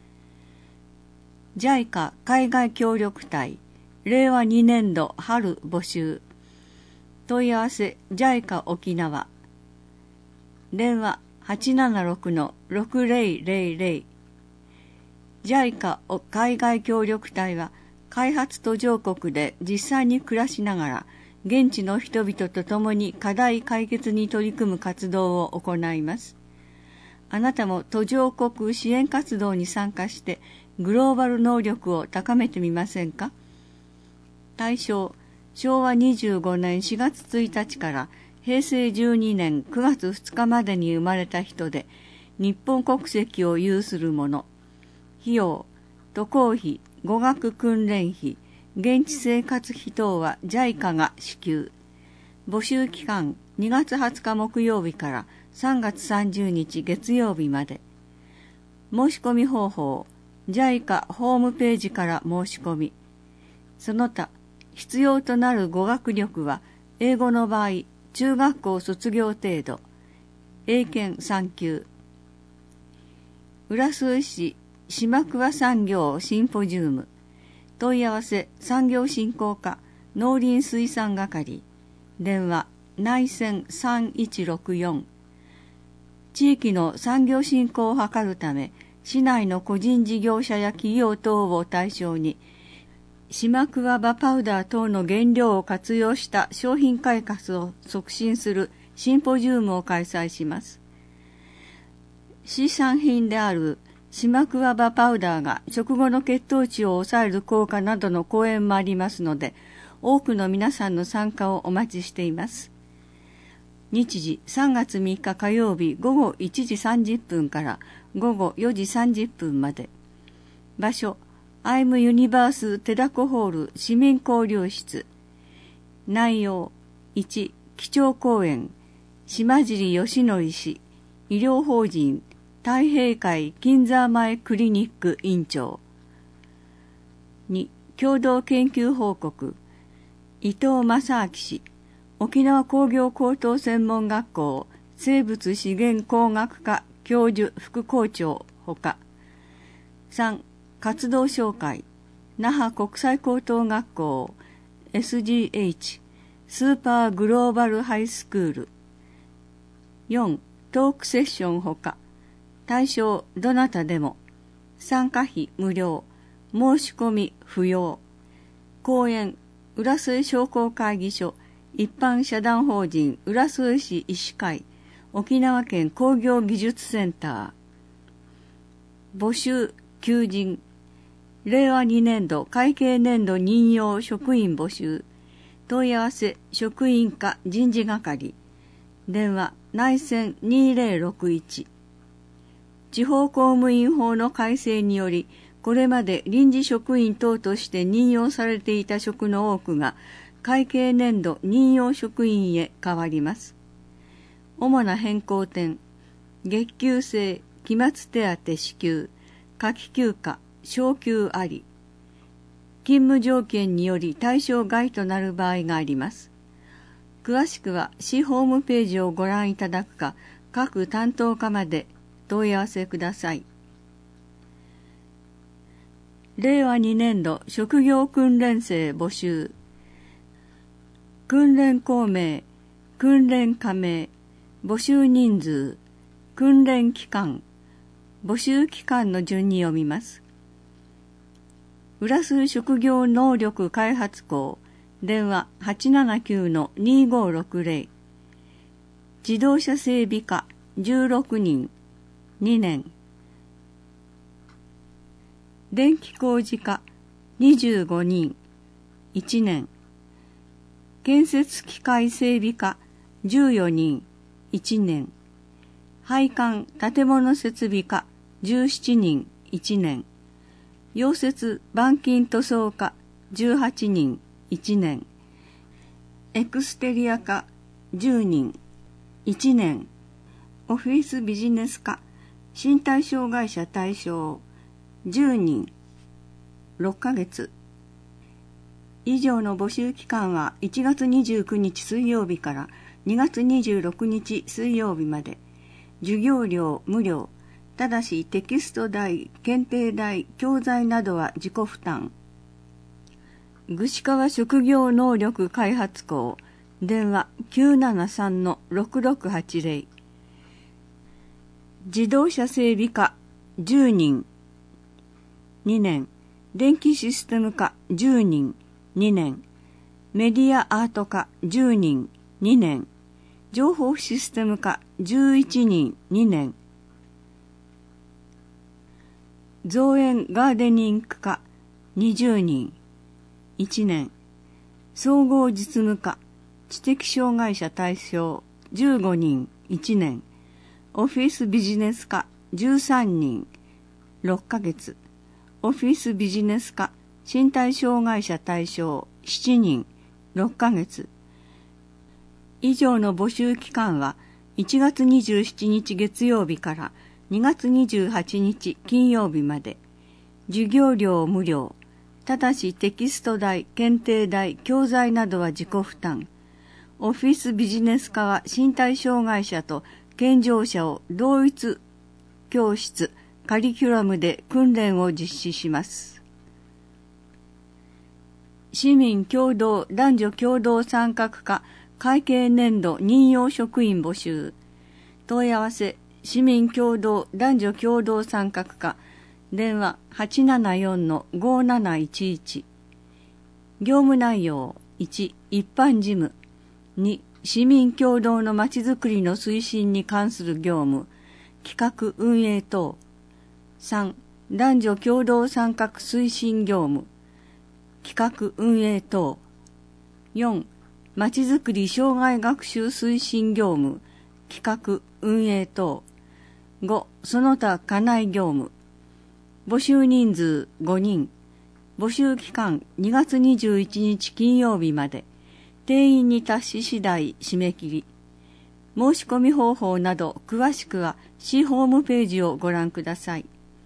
ジャイカ 海外協力隊、れいわにねんど春募集。問い合わせ ジャイカ 沖縄。電話はちななろくのろくぜろぜろぜろ。ジャイカ 海外協力隊は開発途上国で実際に暮らしながら現地の人々と共に課題解決に取り組む活動を行います。あなたも途上国支援活動に参加してグローバル能力を高めてみませんか？対象、しょうわにじゅうごねんしがつついたちからへいせいじゅうにねんくがつふつかまでに生まれた人で日本国籍を有する者。費用、渡航費、語学訓練費、現地生活費等は ジャイカ が支給。募集期間にがつはつか木曜日からさんがつさんじゅうにち月曜日まで。申し込み方法、ジャイカ ホームページから申し込み。その他、必要となる語学力は英語の場合、中学校卒業程度。英検さんきゅう。浦添市島桑産業シンポジウム。問い合わせ産業振興課農林水産係。電話内線さんいちろくよん。地域の産業振興を図るため、市内の個人事業者や企業等を対象に、島桑葉パウダー等の原料を活用した商品開発を促進するシンポジウムを開催します。市産品である島桑葉パウダーが食後の血糖値を抑える効果などの講演もありますので、多くの皆さんの参加をお待ちしています。日時さんがつみっか火曜日ごごいちじさんじゅっぷんからごごよじさんじゅっぷんまで。場所、アイムユニバーステダコホール市民交流室。内容いち、基調講演、島尻義則氏、医療法人太平会金沢前クリニック院長。に、共同研究報告、伊藤正明氏、沖縄工業高等専門学校生物資源工学科教授副校長ほか。さん、活動紹介、那覇国際高等学校 エスジーエイチ スーパーグローバルハイスクール。よん、トークセッションほか。対象どなたでも。参加費無料。申し込み不要。講演、浦添商工会議所一般社団法人浦添市医師会沖縄県工業技術センター。募集求人、れいわにねんど会計年度任用職員募集。問い合わせ職員課人事係。電話内線にぜろろくいち。地方公務員法の改正により、これまで臨時職員等として任用されていた職の多くが会計年度任用職員へ変わります。 主な変更点、月給制、期末手当支給、夏季休暇、昇給あり。勤務条件により対象外となる場合があります。詳しくは市ホームページをご覧いただくか、各担当課まで問い合わせください。れいわにねんど職業訓練生募集。訓練校名、訓練課名、募集人数、訓練期間、募集期間の順に読みます。浦添職業能力開発校、電話 はちななきゅうのにごろくぜろ。自動車整備科じゅうろくにん、にねん。電気工事科にじゅうごにん、いちねん。建設機械整備科じゅうよにん、いちねん。配管建物設備科じゅうななにん、いちねん。溶接板金塗装科じゅうはちにん、いちねん。エクステリア科じゅうにん、いちねん。オフィスビジネス科身体障害者対象じゅうにん、ろっかげつ。以上の募集期間はいちがつにじゅうくにち水曜日からにがつにじゅうろくにち水曜日まで。授業料無料。ただしテキスト代、検定代、教材などは自己負担。串川職業能力開発校、電話 きゅうななさんのろくろくはちぜろ。自動車整備科じゅうにん、にねん。電気システム科じゅうにん、にねん。メディアアート科じゅうにん、にねん。情報システム科じゅういちにん、にねん。造園ガーデニング科にじゅうにん、いちねん。総合実務科知的障害者対象じゅうごにん、いちねん。オフィスビジネス科じゅうさんにん、ろっかげつ。オフィスビジネス科身体障害者対象しちにん、ろっかげつ。以上の募集期間はいちがつにじゅうしちにち月曜日からにがつにじゅうはちにち金曜日まで。授業料無料。ただしテキスト代、検定代、教材などは自己負担。オフィスビジネス科は身体障害者と健常者を同一教室、カリキュラムで訓練を実施します。市民共同男女共同参画課会計年度任用職員募集。問い合わせ市民共同男女共同参画課電話 はちななよんのごなないちいち。業務内容いち一般事務、に市民共同のまちづくりの推進に関する業務、企画運営等。さん男女共同参画推進業務、企画運営等。よんまちづくり障害学習推進業務、企画運営等。ごその他課内業務。募集人数ごにん。募集期間にがつにじゅういちにち金曜日まで。定員に達し次第締め切り。申し込み方法など詳しくは市ホームページをご覧ください。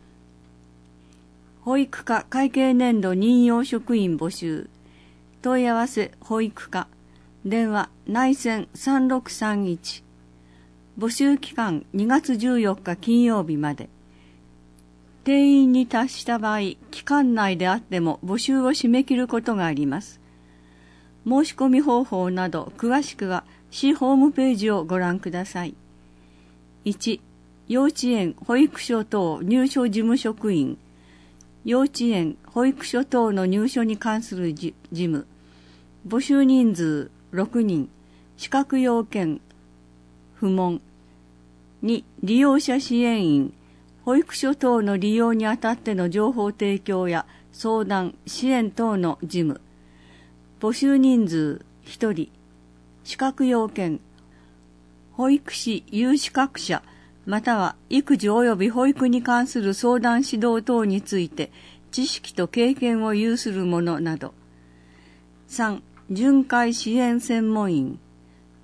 保育課会計年度任用職員募集。問い合わせ保育課電話内線さんろくさんいち。募集期間にがつじゅうよっか金曜日まで。定員に達した場合、期間内であっても募集を締め切ることがあります。申し込み方法など詳しくは市ホームページをご覧ください。いち幼稚園保育所等入所事務職員。幼稚園保育所等の入所に関する事務。募集人数ろくにん。資格要件不問。に利用者支援員。保育所等の利用にあたっての情報提供や相談、支援等の事務。募集人数ひとり。資格要件。保育士有資格者、または育児及び保育に関する相談指導等について知識と経験を有する者など。さん巡回支援専門員。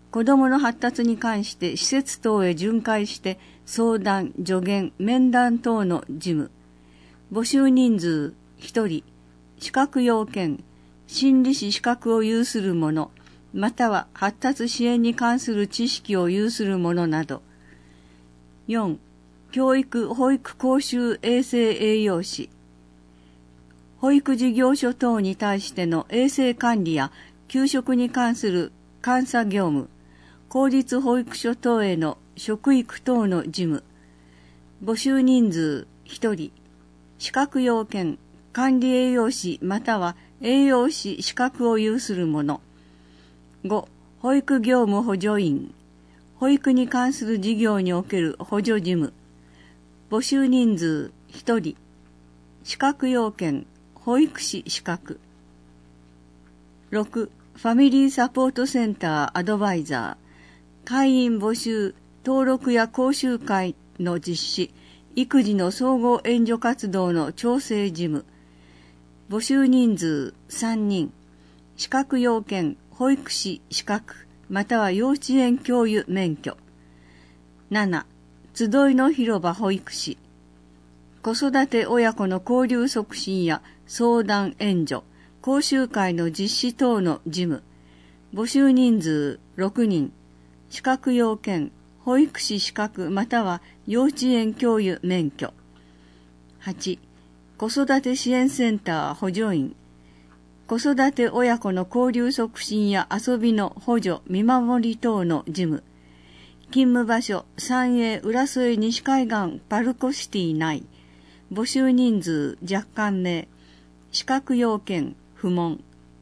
子どもの発達に関して施設等へ巡回して相談、助言、面談等の事務。募集人数ひとり、資格要件、心理師資格を有する者、または発達支援に関する知識を有する者など。よん、教育・保育講習衛生栄養士。保育事業所等に対しての衛生管理や給食に関する監査業務、公立保育所等への食育等の事務。募集人数ひとり、資格要件、管理栄養士または栄養士資格を有する者。ご、保育業務補助員。保育に関する事業における補助事務。募集人数ひとり。資格要件、保育士資格。ろく、ファミリーサポートセンターアドバイザー。会員募集、登録や講習会の実施、育児の総合援助活動の調整事務。募集人数さんにん。資格要件、保育士資格、または幼稚園教諭免許。なな、集いの広場保育士。子育て親子の交流促進や相談援助、講習会の実施等の事務。募集人数ろくにん。資格要件、保育士資格または幼稚園教諭免許。はち、子育て支援センター補助員。子育て親子の交流促進や遊びの補助、見守り等の事務。勤務場所、三栄浦添西海岸パルコシティ内。募集人数若干名。資格要件、不問。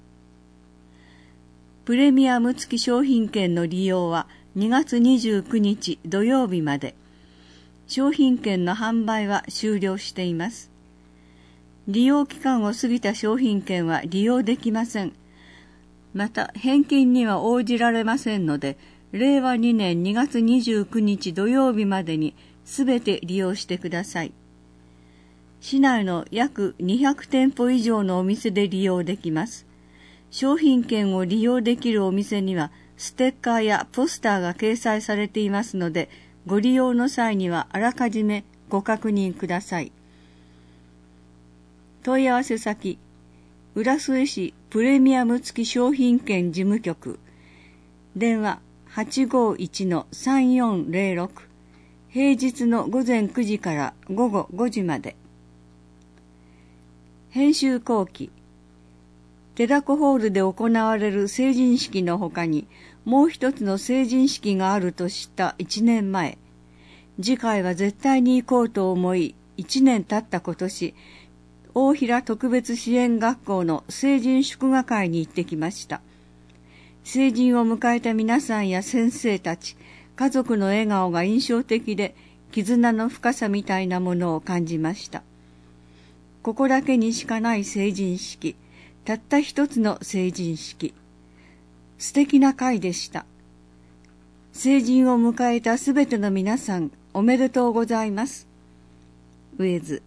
プレミアム付き商品券の利用はにがつにじゅうくにち土曜日まで。商品券の販売は終了しています。利用期間を過ぎた商品券は利用できません。また、返金には応じられませんので、れいわにねんにがつにじゅうくにち土曜日までにすべて利用してください。市内の約にひゃくてんぽ以上のお店で利用できます。商品券を利用できるお店には、ステッカーやポスターが掲載されていますので、ご利用の際にはあらかじめご確認ください。問い合わせ先、浦添市プレミアム付き商品券事務局、電話 はちごいちのさんよんぜろろく、平日の午前くじから午後ごじまで。編集後期、手だこホールで行われる成人式のほかに、もう一つの成人式があると知ったいちねんまえ、次回は絶対に行こうと思い、いちねん経った今年、大平特別支援学校の成人祝賀会に行ってきました。成人を迎えた皆さんや先生たち、家族の笑顔が印象的で、絆の深さみたいなものを感じました。ここだけにしかない成人式、たった一つの成人式。素敵な会でした。成人を迎えたすべての皆さん、おめでとうございます。上津。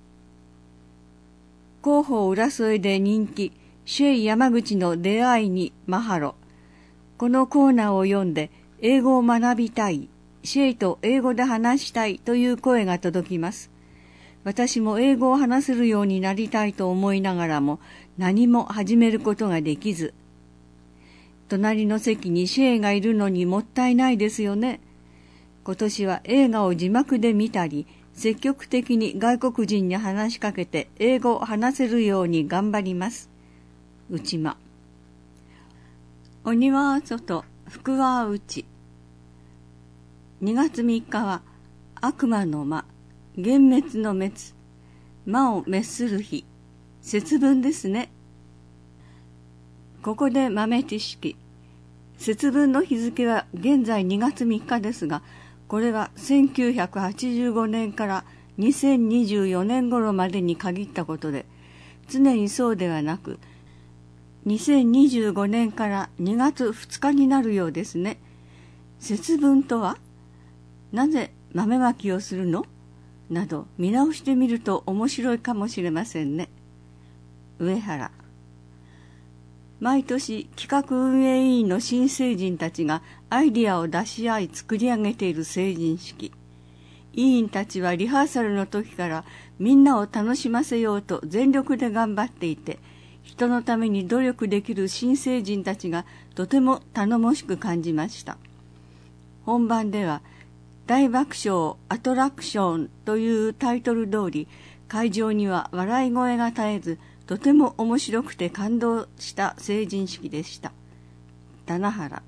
広報浦添で人気、シェイ山口の出会いにマハロ。このコーナーを読んで、英語を学びたい、シェイと英語で話したいという声が届きます。私も英語を話せるようになりたいと思いながらも、何も始めることができず。隣の席にシェイがいるのにもったいないですよね。今年は映画を字幕で見たり、積極的に外国人に話しかけて英語を話せるように頑張ります。内間。お庭は外、福は内。にがつみっかは悪魔の魔、幻滅の滅、魔を滅する日、節分ですね。ここで豆知識。節分の日付は現在にがつみっかですが、これはせんきゅうひゃくはちじゅうごねんからにせんにじゅうよねん頃までに限ったことで、常にそうではなく、にせんにじゅうごねんからにがつふつかになるようですね。節分とは、なぜ豆まきをするのなど見直してみると面白いかもしれませんね。上原。 毎年企画運営委員の新成人たちがアイディアを出し合い作り上げている成人式。委員たちはリハーサルの時からみんなを楽しませようと全力で頑張っていて、人のために努力できる新成人たちがとても頼もしく感じました。本番では大爆笑アトラクションというタイトル通り、会場には笑い声が絶えず、とても面白くて感動した成人式でした。棚原。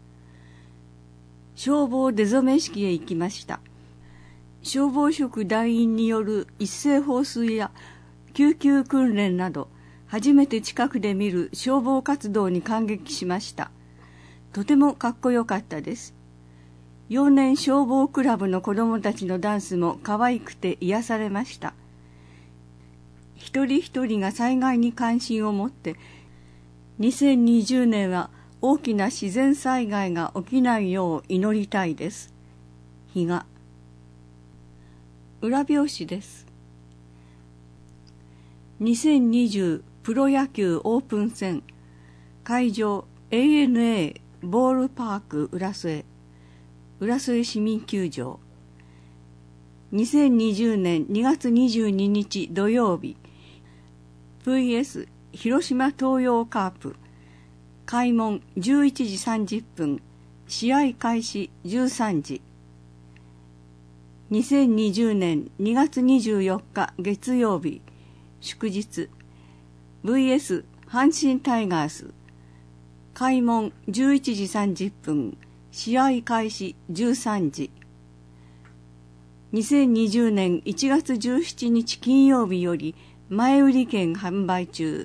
消防出初め式へ行きました。消防職団員による一斉放水や救急訓練など、初めて近くで見る消防活動に感激しました。とてもかっこよかったです。幼年消防クラブの子どもたちのダンスも可愛くて癒されました。一人一人が災害に関心を持って、にせんにじゅうねんは大きな自然災害が起きないよう祈りたいです。日が。裏表紙です。にせんにじゅうプロ野球オープン戦、会場 エーエヌエー ボールパーク浦添、浦添市民球場。にせんにじゅうねんにがつにじゅうににち土曜日、ブイエス 広島東洋カープ、開門じゅういちじさんじゅっぷん、試合開始じゅうさんじ。にせんにじゅうねんにがつにじゅうよっか月曜日、祝日、ブイエス 阪神タイガース、開門じゅういちじさんじゅっぷん、試合開始じゅうさんじ。にせんにじゅうねんいちがつじゅうしちにち金曜日より前売り券販売中。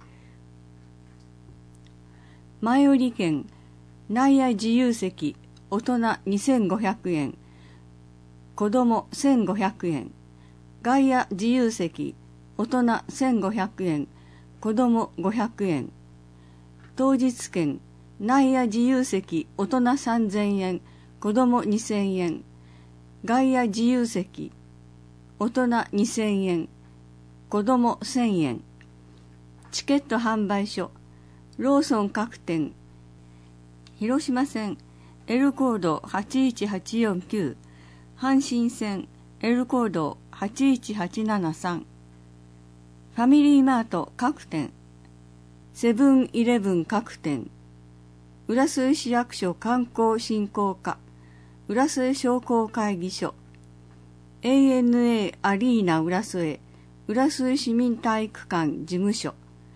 前売り券、内野自由席、大人にせんごひゃくえん、子供せんごひゃくえん、外野自由席、大人せんごひゃくえん、子供ごひゃくえん、当日券、内野自由席、大人さんぜんえん、子供にせんえん、外野自由席、大人にせんえん、子供せんえん。チケット販売所、ローソン各店、広島線 L コードはちいちはちよんきゅう、阪神線 L コードはちいちはちななさん、ファミリーマート各店、セブンイレブン各店、浦添市役所観光振興課、浦添商工会議所、エーエヌエー アリーナ浦添、浦添市民体育館事務所。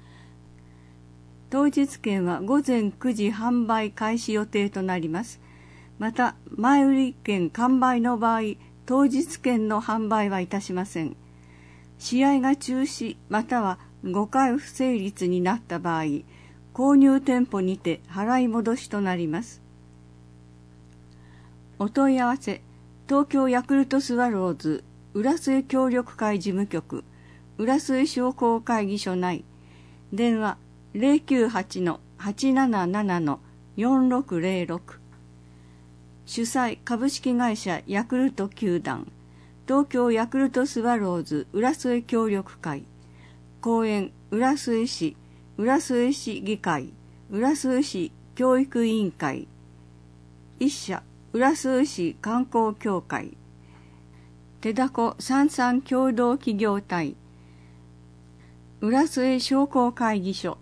当日券はごぜんくじ販売開始予定となります。また、前売り券完売の場合、当日券の販売はいたしません。試合が中止またはごかい不成立になった場合、購入店舗にて払い戻しとなります。お問い合わせ、東京ヤクルトスワローズ浦添協力会事務局、浦添商工会議所内、電話 ゼロきゅうはち はちなななな よんろくゼロろく、主催株式会社ヤクルト球団、東京ヤクルトスワローズ浦添協力会、講演浦添市、浦添市議会、浦添市教育委員会、一社浦添市観光協会、手だこ三々共同企業体、浦添商工会議所。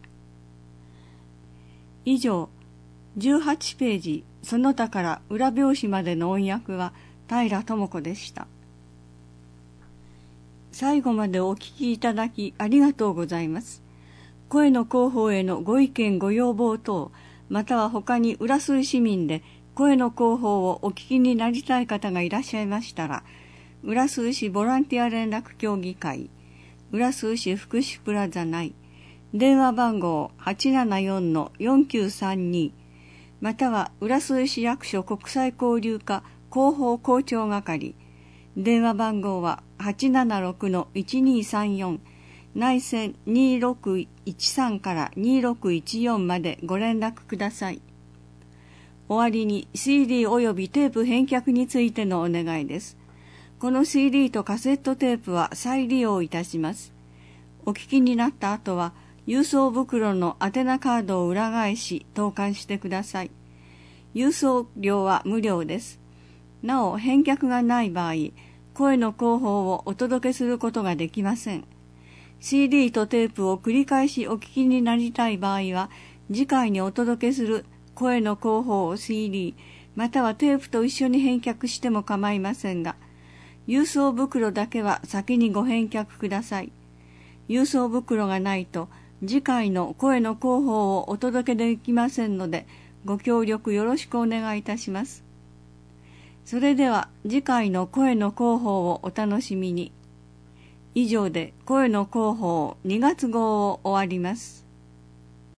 以上、じゅうはちページその他から裏表紙までの音訳は平智子でした。最後までお聞きいただきありがとうございます。声の広報へのご意見ご要望等、または他に浦添市民で声の広報をお聞きになりたい方がいらっしゃいましたら、浦添市ボランティア連絡協議会、浦添市福祉プラザ内、電話番号 はちななよんのよんきゅうさんに、または浦添市役所国際交流課広報広聴係、電話番号は はちななろくのいちにさんよん、内線にろくいちさんからにろくいちよんまでご連絡ください。終わりに シーディー およびテープ返却についてのお願いです。この シーディー とカセットテープは再利用いたします。お聞きになった後は郵送袋の宛名カードを裏返し投函してください。郵送料は無料です。なお、返却がない場合、声の広報をお届けすることができません。シーディー とテープを繰り返しお聞きになりたい場合は、次回にお届けする声の広報を シーディー、またはテープと一緒に返却しても構いませんが、郵送袋だけは先にご返却ください。郵送袋がないと、次回の声の広報をお届けできませんので、ご協力よろしくお願いいたします。それでは次回の声の広報をお楽しみに。以上で声の広報にがつ号を終わります。